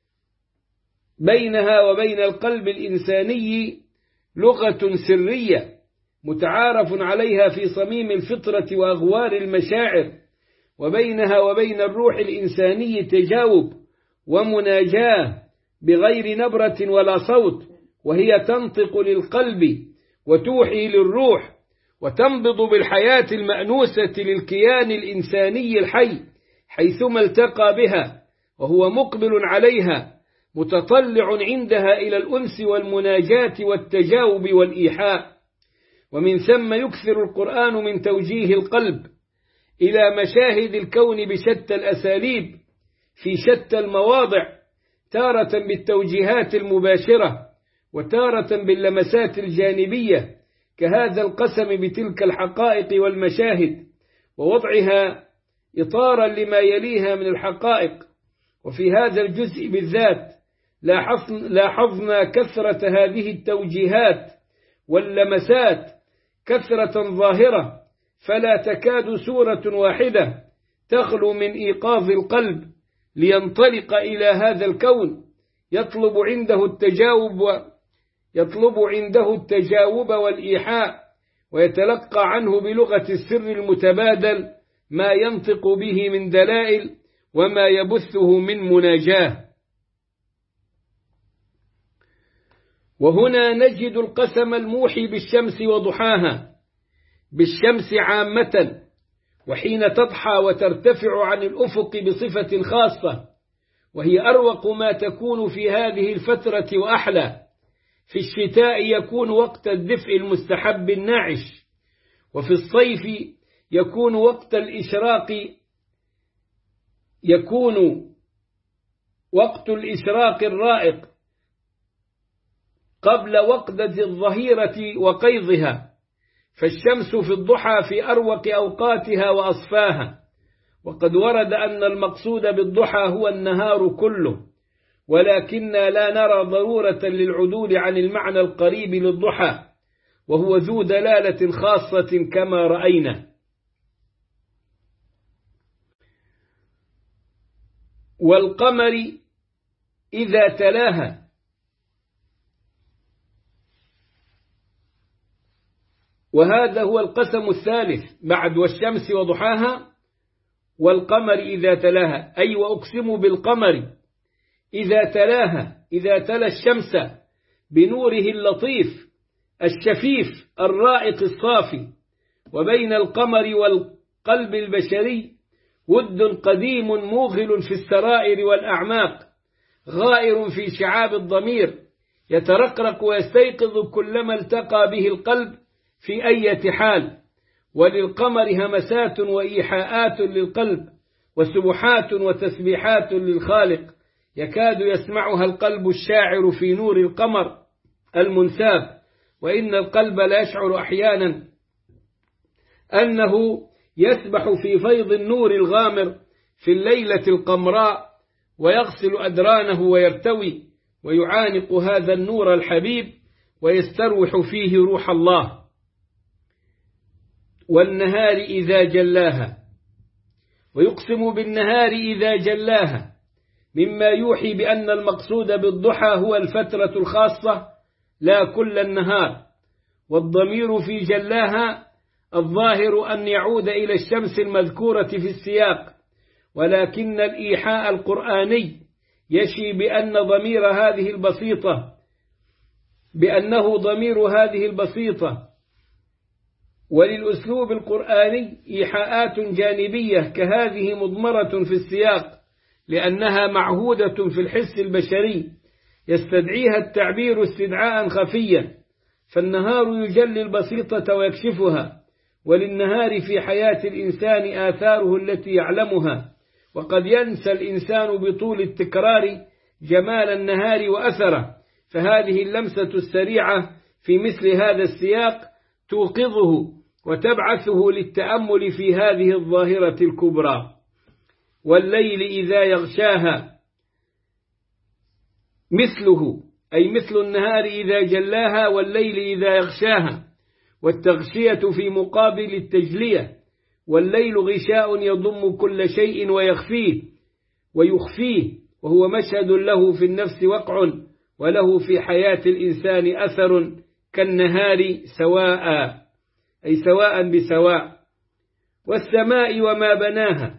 بينها وبين القلب الإنساني لغة سرية متعارف عليها في صميم الفطرة وأغوار المشاعر، وبينها وبين الروح الإنساني تجاوب ومناجاة بغير نبرة ولا صوت، وهي تنطق للقلب وتوحي للروح وتنبض بالحياة المأنوسة للكيان الإنساني الحي حيثما التقى بها، وهو مقبل عليها متطلع عندها إلى الأنس والمناجاة والتجاوب والإيحاء. ومن ثم يكثر القرآن من توجيه القلب إلى مشاهد الكون بشتى الأساليب في شتى المواضع، تارة بالتوجيهات المباشرة وتارة باللمسات الجانبية، كهذا القسم بتلك الحقائق والمشاهد ووضعها إطارا لما يليها من الحقائق، وفي هذا الجزء بالذات لاحظنا كثرة هذه التوجيهات واللمسات كثرة ظاهرة، فلا تكاد سورة واحدة تخلو من إيقاظ القلب لينطلق إلى هذا الكون يطلب عنده التجاوب يطلب عنده التجاوب والإيحاء، ويتلقى عنه بلغة السر المتبادل ما ينطق به من دلائل وما يبثه من مناجاه. وهنا نجد القسم الموحي بالشمس وضحاها، بالشمس عامة، وحين تضحى وترتفع عن الأفق بصفة خاصة، وهي أروق ما تكون في هذه الفترة وأحلى. في الشتاء يكون وقت الدفء المستحب الناعش، وفي الصيف يكون وقت الإشراق يكون وقت الإشراق الرائق قبل وقدة الظهيرة وقيضها، فالشمس في الضحى في أروق أوقاتها وأصفاها. وقد ورد أن المقصود بالضحى هو النهار كله، ولكننا لا نرى ضرورة للعدول عن المعنى القريب للضحى، وهو ذو دلالة خاصة كما رأينا. والقمر إذا تلاها، وهذا هو القسم الثالث بعد والشمس وضحاها. والقمر إذا تلاها، أي وأقسم بالقمر إذا تلاها، إذا تلا الشمس بنوره اللطيف الشفيف الرائق الصافي. وبين القمر والقلب البشري ود قديم موغل في السرائر والأعماق، غائر في شعاب الضمير، يترقرق ويستيقظ كلما التقى به القلب في أي حال. وللقمر همسات وإيحاءات للقلب، وسبحات وتسبيحات للخالق، يكاد يسمعها القلب الشاعر في نور القمر المنساب. وإن القلب لا يشعر أحيانا أنه يسبح في فيض النور الغامر في الليلة القمراء، ويغسل أدرانه ويرتوي ويعانق هذا النور الحبيب ويستروح فيه روح الله. والنهار إذا جلاها، ويقسم بالنهار إذا جلاها، مما يوحي بأن المقصود بالضحى هو الفترة الخاصة لا كل النهار. والضمير في جلاها الظاهر أن يعود إلى الشمس المذكورة في السياق، ولكن الإيحاء القرآني يشي بأن ضمير هذه البسيطة بأنه ضمير هذه البسيطة. وللأسلوب القرآني إيحاءات جانبية كهذه مضمرة في السياق، لأنها معهودة في الحس البشري يستدعيها التعبير استدعاء خفيا. فالنهار يجلي البسيطة ويكشفها، وللنهار في حياة الإنسان آثاره التي يعلمها، وقد ينسى الإنسان بطول التكرار جمال النهار وأثره. فهذه اللمسة السريعة في مثل هذا السياق توقظه وتبعثه للتأمل في هذه الظاهرة الكبرى. والليل إذا يغشاها مثله، أي مثل النهار إذا جلاها والليل إذا يغشاها، والتغشية في مقابل التجلية. والليل غشاء يضم كل شيء ويخفيه ويخفيه، وهو مشهد له في النفس وقع، وله في حياة الإنسان أثر كالنهار سواء، أي سواء بسواء. والسماء وما بناها،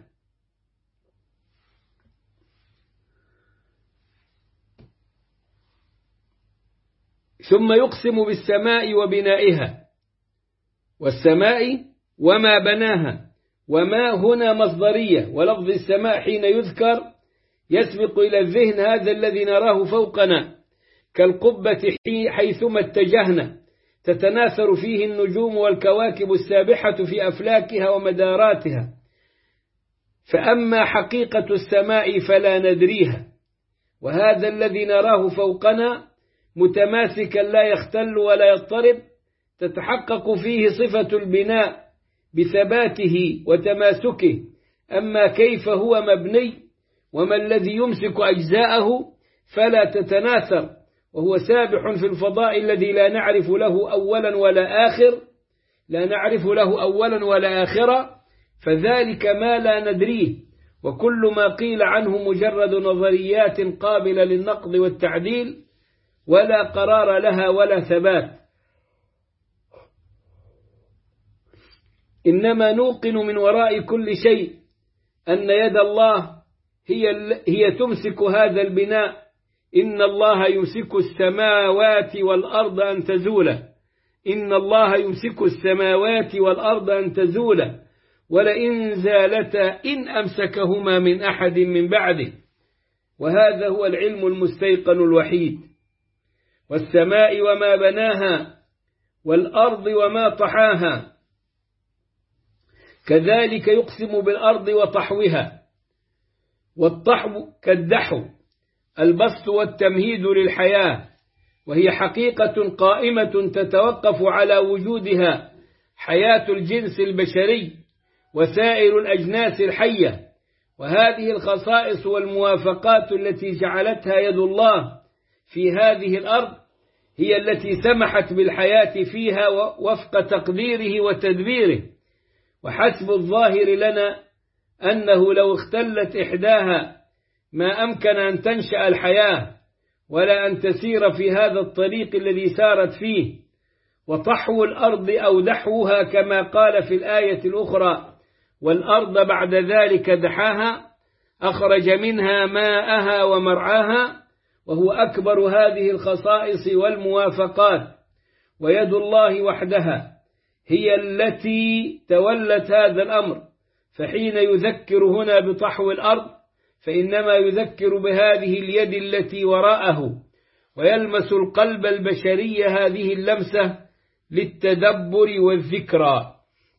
ثم يقسم بالسماء وبنائها. والسماء وما بناها، وما هنا مصدرية، ولفظ السماء حين يذكر يسبق إلى الذهن هذا الذي نراه فوقنا كالقبة حيثما اتجهنا، تتناثر فيه النجوم والكواكب السابحة في أفلاكها ومداراتها. فأما حقيقة السماء فلا ندريها، وهذا الذي نراه فوقنا متماسكا لا يختل ولا يضطرب، تتحقق فيه صفة البناء بثباته وتماسكه. أما كيف هو مبني وما الذي يمسك أجزاءه فلا تتناثر، وهو سابح في الفضاء الذي لا نعرف له أولا ولا آخر لا نعرف له أولا ولا آخرا، فذلك ما لا ندريه، وكل ما قيل عنه مجرد نظريات قابلة للنقد والتعديل ولا قرار لها ولا ثبات. إنما نوقن من وراء كل شيء أن يد الله هي, هي تمسك هذا البناء. إن الله يمسك السماوات والأرض أن تزولا إن الله يمسك السماوات والأرض أن تزولا ولئن زالتا إن أمسكهما من أحد من بعده، وهذا هو العلم المستيقن الوحيد. والسماء وما بناها والأرض وما طحاها، كذلك يقسم بالأرض وطحوها. والطحو كالدحو، البسط والتمهيد للحياة، وهي حقيقة قائمة تتوقف على وجودها حياة الجنس البشري وسائر الأجناس الحية. وهذه الخصائص والموافقات التي جعلتها يد الله في هذه الأرض هي التي سمحت بالحياة فيها وفق تقديره وتدبيره. وحسب الظاهر لنا أنه لو اختلت إحداها ما أمكن أن تنشأ الحياة ولا أن تسير في هذا الطريق الذي سارت فيه. وطحو الأرض أو دحوها كما قال في الآية الأخرى: والأرض بعد ذلك دحاها أخرج منها ماءها ومرعاها، وهو أكبر هذه الخصائص والموافقات. ويد الله وحدها هي التي تولت هذا الأمر، فحين يذكر هنا بطحو الأرض فإنما يذكر بهذه اليد التي وراءه، ويلمس القلب البشري هذه اللمسة للتدبر والذكرى.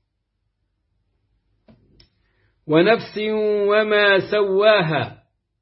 ونفس وما سواها،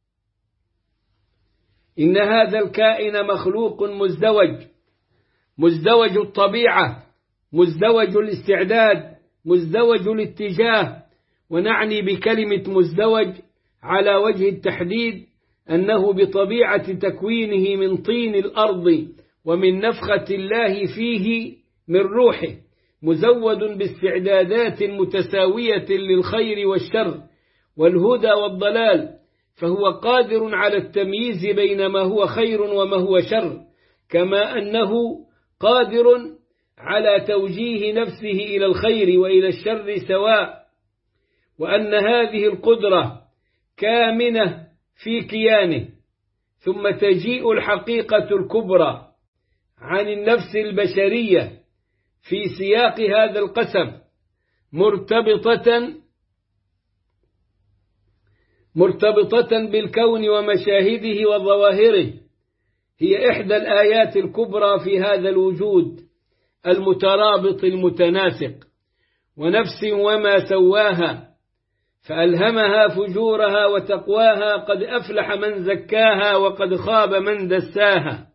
إن هذا الكائن مخلوق مزدوج، مزدوج الطبيعة، مزدوج الاستعداد، مزدوج الاتجاه. ونعني بكلمة مزدوج على وجه التحديد أنه بطبيعة تكوينه من طين الأرض ومن نفخة الله فيه من روحه، مزود باستعدادات متساوية للخير والشر والهدى والضلال، فهو قادر على التمييز بين ما هو خير وما هو شر، كما أنه قادر على توجيه نفسه إلى الخير وإلى الشر سواء. وأن هذه القدرة كامنة في كيانه. ثم تجيء الحقيقة الكبرى عن النفس البشرية في سياق هذا القسم مرتبطة مرتبطة بالكون ومشاهده وظواهره. هي إحدى الآيات الكبرى في هذا الوجود المترابط المتناسق. ونفس وما سواها فألهمها فجورها وتقواها، قد أفلح من زكاها وقد خاب من دساها.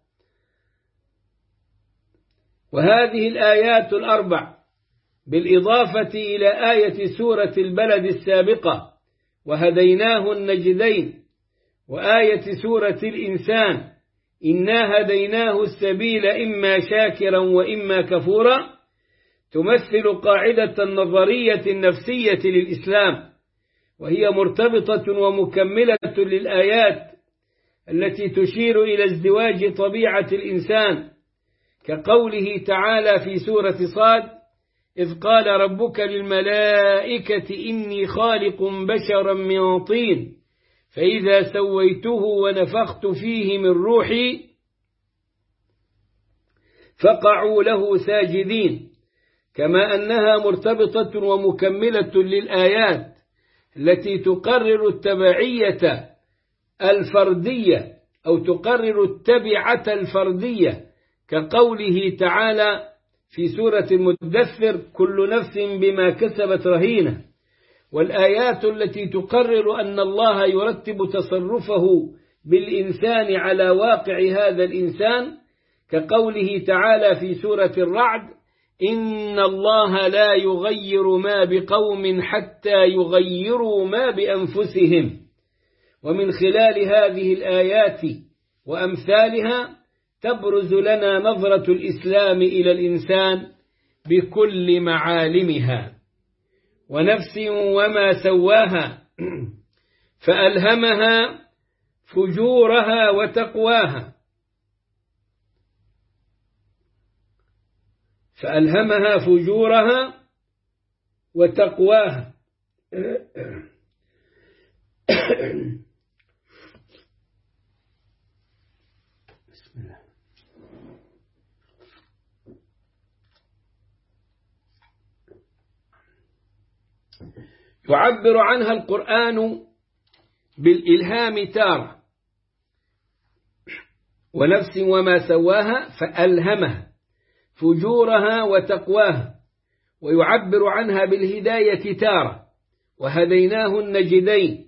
وهذه الآيات الأربع بالإضافة إلى آية سورة البلد السابقة وهديناه النجدين، وآية سورة الإنسان إنا هديناه السبيل إما شاكرا وإما كفورا، تمثل قاعدة النظرية النفسية للإسلام، وهي مرتبطة ومكملة للآيات التي تشير إلى ازدواج طبيعة الإنسان، كقوله تعالى في سورة صاد: إذ قال ربك للملائكة إني خالق بشرا من طين فإذا سويته ونفخت فيه من روحي فقعوا له ساجدين. كما أنها مرتبطة ومكملة للآيات التي تقرر التبعية الفردية أو تقرر التبعة الفردية، كقوله تعالى في سورة المدثر: كل نفس بما كسبت رهينة. والآيات التي تقرر أن الله يرتب تصرفه بالإنسان على واقع هذا الإنسان، كقوله تعالى في سورة الرعد: إن الله لا يغير ما بقوم حتى يغيروا ما بأنفسهم. ومن خلال هذه الآيات وأمثالها تبرز لنا نظرة الإسلام إلى الإنسان بكل معالمها. ونفس وما سواها فألهمها فجورها وتقواها فألهمها فجورها وتقواها بسم الله. يعبر عنها القرآن بالإلهام تارة، ونفس وما سواها فألهمها فجورها وتقواها، ويعبر عنها بالهداية تارة وهديناه النجدين،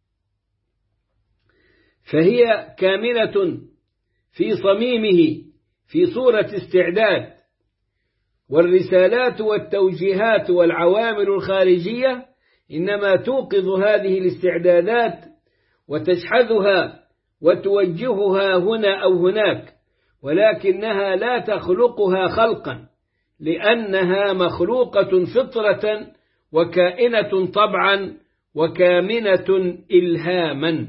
فهي كاملة في صميمه في صورة استعداد، والرسالات والتوجيهات والعوامل الخارجية إنما توقظ هذه الاستعدادات وتشحذها وتوجهها هنا أو هناك، ولكنها لا تخلقها خلقا، لأنها مخلوقة فطرة وكائنة طبعا وكامنة إلهاما.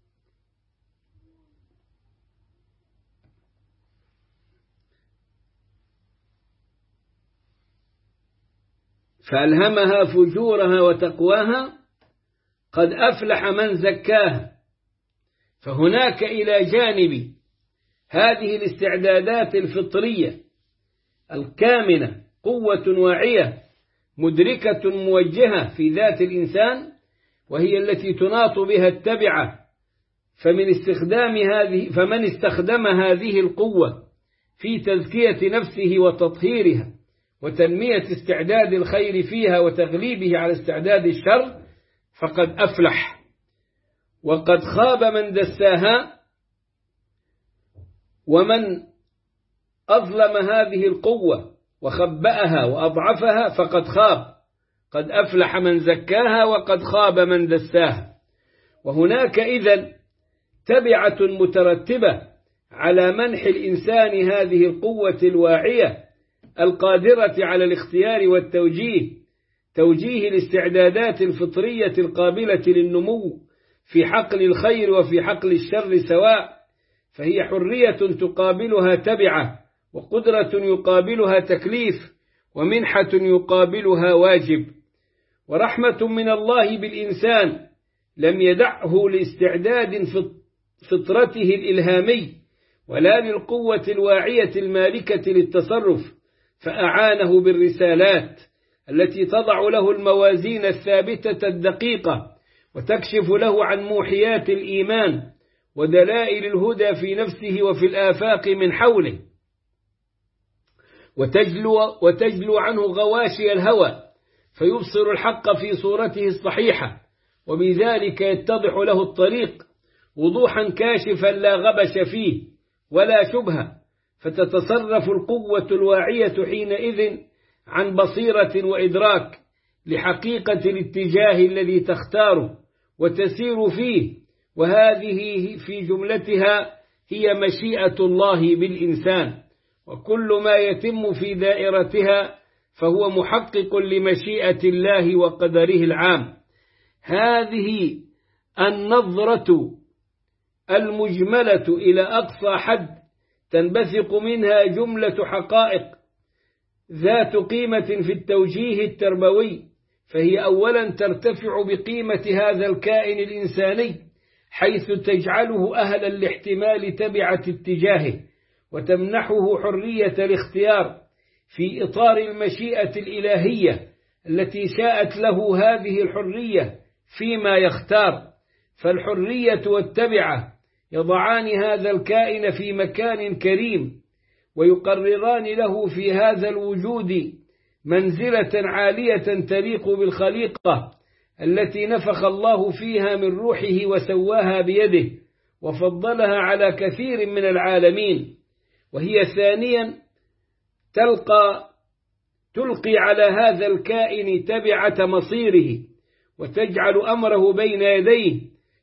فألهمها فجورها وتقواها قد أفلح من زكاها. فهناك إلى جانب هذه الاستعدادات الفطرية الكامنة قوة واعية مدركة موجهة في ذات الإنسان، وهي التي تناط بها التبعة، فمن استخدام هذه فمن استخدم هذه القوة في تزكية نفسه وتطهيرها وتنمية استعداد الخير فيها وتغليبه على استعداد الشر فقد أفلح، وقد خاب من دساها. ومن أظلم هذه القوة وخبأها وأضعفها فقد خاب. قد أفلح من زكاها وقد خاب من دساها. وهناك إذن تبعة مترتبة على منح الإنسان هذه القوة الواعية القادرة على الاختيار والتوجيه، توجيه الاستعدادات الفطرية القابلة للنمو في حقل الخير وفي حقل الشر سواء، فهي حرية تقابلها تبعة، وقدرة يقابلها تكليف، ومنحة يقابلها واجب، ورحمة من الله بالإنسان لم يدعه لاستعداد فطرته الإلهامي ولا للقوة الواعية المالكة للتصرف، فأعانه بالرسالات التي تضع له الموازين الثابتة الدقيقة وتكشف له عن موحيات الإيمان ودلائل الهدى في نفسه وفي الآفاق من حوله، وتجلو, وتجلو عنه غواشي الهوى فيبصر الحق في صورته الصحيحة، وبذلك يتضح له الطريق وضوحا كاشفا لا غبش فيه ولا شبهة، فتتصرف القوة الواعية حينئذ عن بصيرة وإدراك لحقيقة الاتجاه الذي تختاره وتسير فيه، وهذه في جملتها هي مشيئة الله بالإنسان، وكل ما يتم في دائرتها فهو محقق لمشيئة الله وقدره العام. هذه النظرة المجملة إلى أقصى حد تنبثق منها جملة حقائق ذات قيمة في التوجيه التربوي، فهي أولا ترتفع بقيمة هذا الكائن الإنساني حيث تجعله أهلا لاحتمال تبعة اتجاهه، وتمنحه حرية الاختيار في إطار المشيئة الإلهية التي شاءت له هذه الحرية فيما يختار. فالحرية والتبعة يضعان هذا الكائن في مكان كريم، ويقرران له في هذا الوجود منزلة عالية تليق بالخليقة التي نفخ الله فيها من روحه وسواها بيده وفضلها على كثير من العالمين. وهي ثانيا تلقى تلقي على هذا الكائن تبعة مصيره وتجعل أمره بين يديه،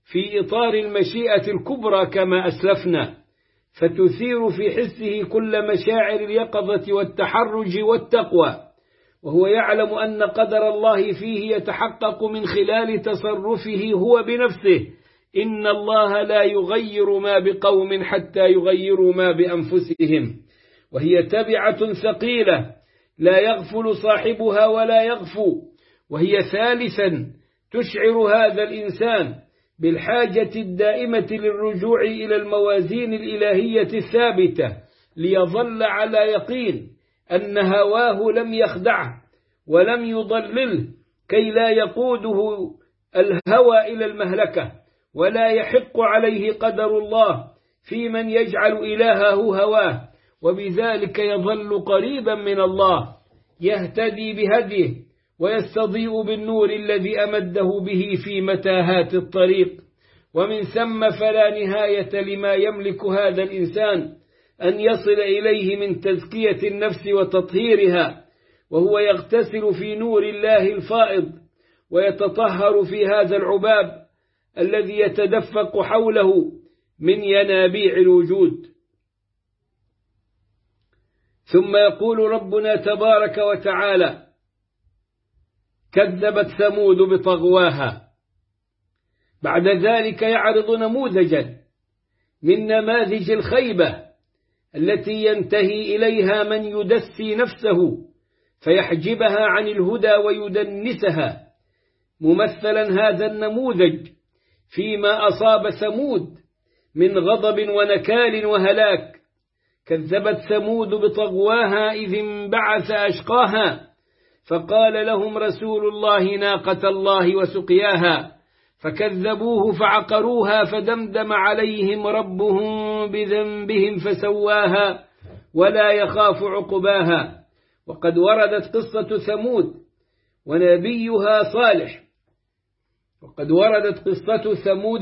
في إطار المشيئة الكبرى كما أسلفنا، فتثير في حسه كل مشاعر اليقظة والتحرج والتقوى، وهو يعلم أن قدر الله فيه يتحقق من خلال تصرفه هو بنفسه. إن الله لا يغير ما بقوم حتى يغيروا ما بأنفسهم، وهي تبعة ثقيلة لا يغفل صاحبها ولا يغفو. وهي ثالثا تشعر هذا الإنسان بالحاجة الدائمة للرجوع إلى الموازين الإلهية الثابتة، ليظل على يقين أن هواه لم يخدعه ولم يضلله، كي لا يقوده الهوى إلى المهلكة، ولا يحق عليه قدر الله في من يجعل إلهه هواه، وبذلك يظل قريبا من الله، يهتدي بهديه ويستضيء بالنور الذي أمده به في متاهات الطريق. ومن ثم فلا نهاية لما يملك هذا الإنسان أن يصل إليه من تزكية النفس وتطهيرها، وهو يغتسل في نور الله الفائض ويتطهر في هذا العباب الذي يتدفق حوله من ينابيع الوجود. ثم يقول ربنا تبارك وتعالى: كذبت ثمود بطغواها. بعد ذلك يعرض نموذجا من نماذج الخيبة التي ينتهي إليها من يدسي نفسه فيحجبها عن الهدى ويدنسها، ممثلا هذا النموذج فيما أصاب ثمود من غضب ونكال وهلاك. كذبت ثمود بطغواها إذ انبعث أشقاها فقال لهم رسول الله ناقة الله وسقياها فكذبوه فعقروها فدمدم عليهم ربهم بذنبهم فسواها ولا يخاف عقباها. وقد وردت قصة ثمود ونبيها صالح وقد وردت قصة ثمود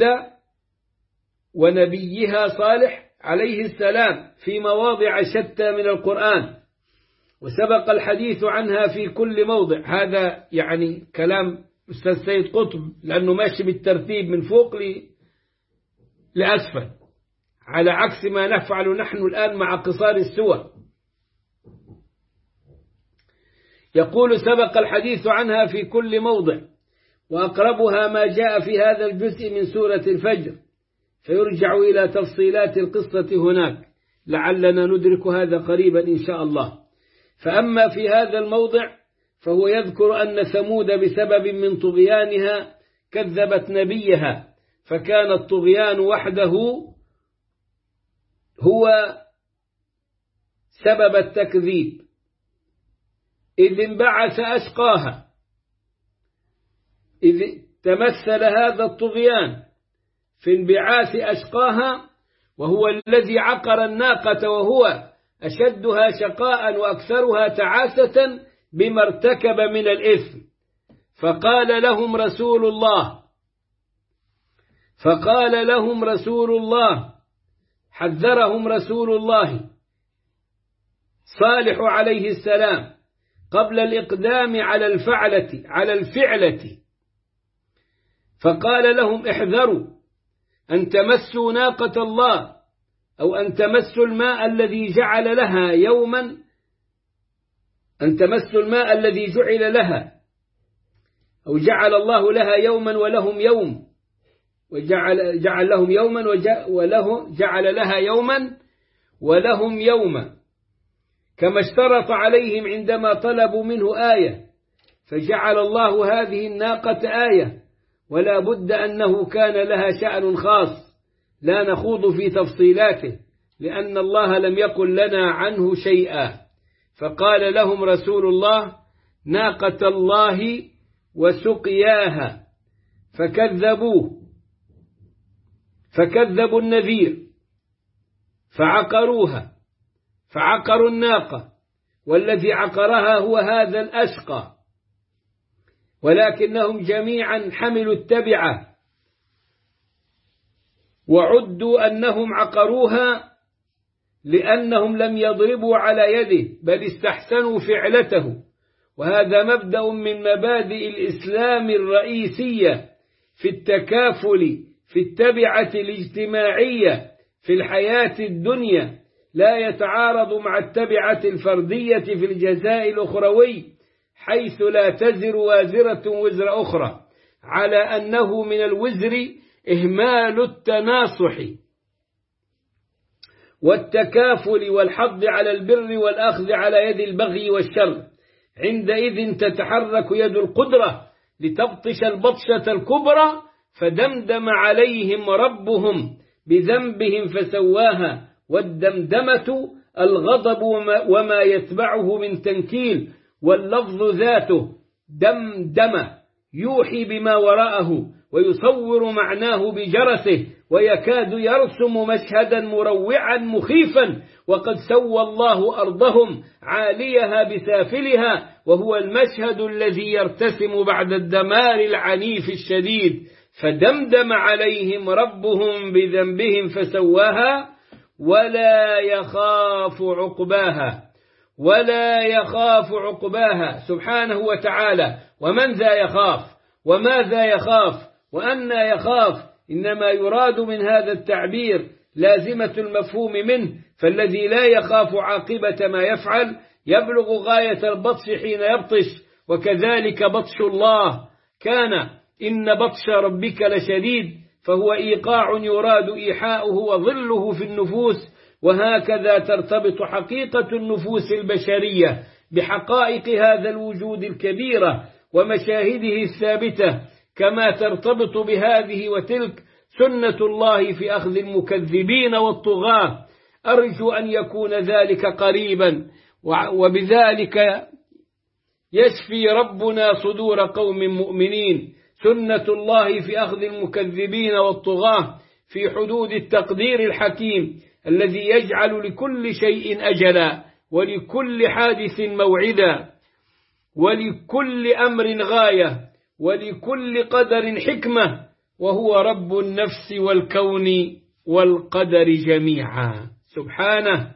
ونبيها صالح عليه السلام في مواضع شتى من القرآن، وسبق الحديث عنها في كل موضع. هذا يعني كلام أستاذ سيد قطب، لأنه ماشي بالترتيب من فوق لأسفل، على عكس ما نفعل نحن الآن مع قصار السور. يقول: سبق الحديث عنها في كل موضع، وأقربها ما جاء في هذا الجزء من سورة الفجر، فيرجع إلى تفصيلات القصة هناك، لعلنا ندرك هذا قريبا إن شاء الله. فأما في هذا الموضع فهو يذكر أن ثمود بسبب من طغيانها كذبت نبيها، فكان الطغيان وحده هو سبب التكذيب، إذ انبعث أشقاها، إذ تمثل هذا الطغيان في انبعاث أشقاها، وهو الذي عقر الناقة، وهو أشدها شقاء وأكثرها تعاسة بما ارتكب من الإثم. فقال لهم رسول الله فقال لهم رسول الله حذرهم رسول الله صالح عليه السلام قبل الإقدام على الفعلة على الفعلة فقال لهم: احذروا أن تمسوا ناقة الله، أو أن تمسوا الماء الذي جعل لها يوما أن تمسوا الماء الذي جعل لها أو جعل الله لها يوما ولهم يوم، وجعل جعل لهم يوما وله جعل لها يوما ولهم يوما، كما اشترط عليهم عندما طلبوا منه آية، فجعل الله هذه الناقة آية، ولا بد أنه كان لها شأن خاص لا نخوض في تفصيلاته، لأن الله لم يقل لنا عنه شيئا. فقال لهم رسول الله: ناقة الله وسقياها، فكذبوه فكذبوا النذير فعقروها فعقروا الناقة، والذي عقرها هو هذا الأشقى، ولكنهم جميعا حملوا التبعة وعدوا أنهم عقروها لأنهم لم يضربوا على يده، بل استحسنوا فعلته. وهذا مبدأ من مبادئ الإسلام الرئيسية في التكافل في التبعة الاجتماعية في الحياة الدنيا لا يتعارض مع التبعة الفردية في الجزاء الأخروي، حيث لا تزر وازرة وزر أخرى، على أنه من الوزر إهمال التناصح والتكافل والحض على البر والأخذ على يد البغي والشر. عندئذ تتحرك يد القدرة لتبطش البطشة الكبرى، فدمدم عليهم ربهم بذنبهم فسواها. والدمدمة الغضب وما يتبعه من تنكيل، واللفظ ذاته دمدم يوحي بما وراءه ويصور معناه بجرسه، ويكاد يرسم مشهدا مروعا مخيفا. وقد سوى الله أرضهم عاليها بسافلها، وهو المشهد الذي يرتسم بعد الدمار العنيف الشديد. فدمدم عليهم ربهم بذنبهم فسواها ولا يخاف عقباها ولا يخاف عقباها سبحانه وتعالى. ومن ذا يخاف وماذا يخاف وأنى يخاف؟ إنما يراد من هذا التعبير لازمة المفهوم منه، فالذي لا يخاف عاقبة ما يفعل يبلغ غاية البطش حين يبطش، وكذلك بطش الله كان إن بطش ربك لشديد، فهو إيقاع يراد إيحاؤه وظله في النفوس. وهكذا ترتبط حقيقة النفوس البشرية بحقائق هذا الوجود الكبيرة ومشاهده الثابتة، كما ترتبط بهذه وتلك سنة الله في أخذ المكذبين والطغاة. أرجو أن يكون ذلك قريبا، وبذلك يشفي ربنا صدور قوم مؤمنين. سنة الله في أخذ المكذبين والطغاة في حدود التقدير الحكيم الذي يجعل لكل شيء أجلا، ولكل حادث موعدا، ولكل أمر غاية، ولكل قدر حكمة، وهو رب النفس والكون والقدر جميعا. سبحانه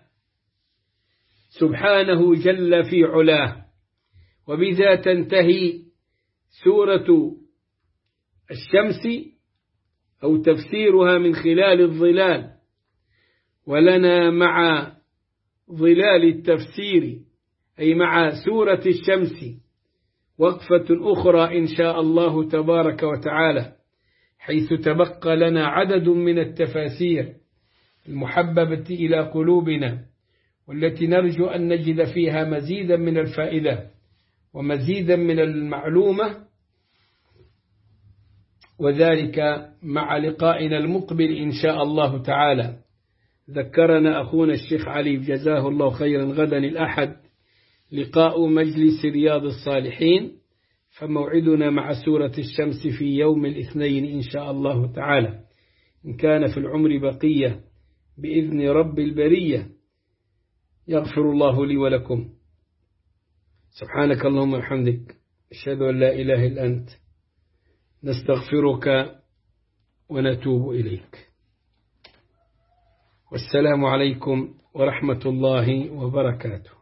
سبحانه جل في علاه. وبذا تنتهي سورة الشمس أو تفسيرها من خلال الظلال، ولنا مع ظلال التفسير أي مع سورة الشمس وقفة أخرى إن شاء الله تبارك وتعالى، حيث تبقى لنا عدد من التفاسير المحببة إلى قلوبنا، والتي نرجو أن نجد فيها مزيدا من الفائدة ومزيدا من المعلومة، وذلك مع لقائنا المقبل إن شاء الله تعالى. ذكرنا أخونا الشيخ علي جزاه الله خيرا غدا الأحد لقاء مجلس رياض الصالحين، فموعدنا مع سورة الشمس في يوم الاثنين إن شاء الله تعالى، إن كان في العمر بقية بإذن رب البرية. يغفر الله لي ولكم. سبحانك اللهم وبحمدك، أشهد أن لا إله إلا أنت، نستغفرك ونتوب إليك. والسلام عليكم ورحمة الله وبركاته.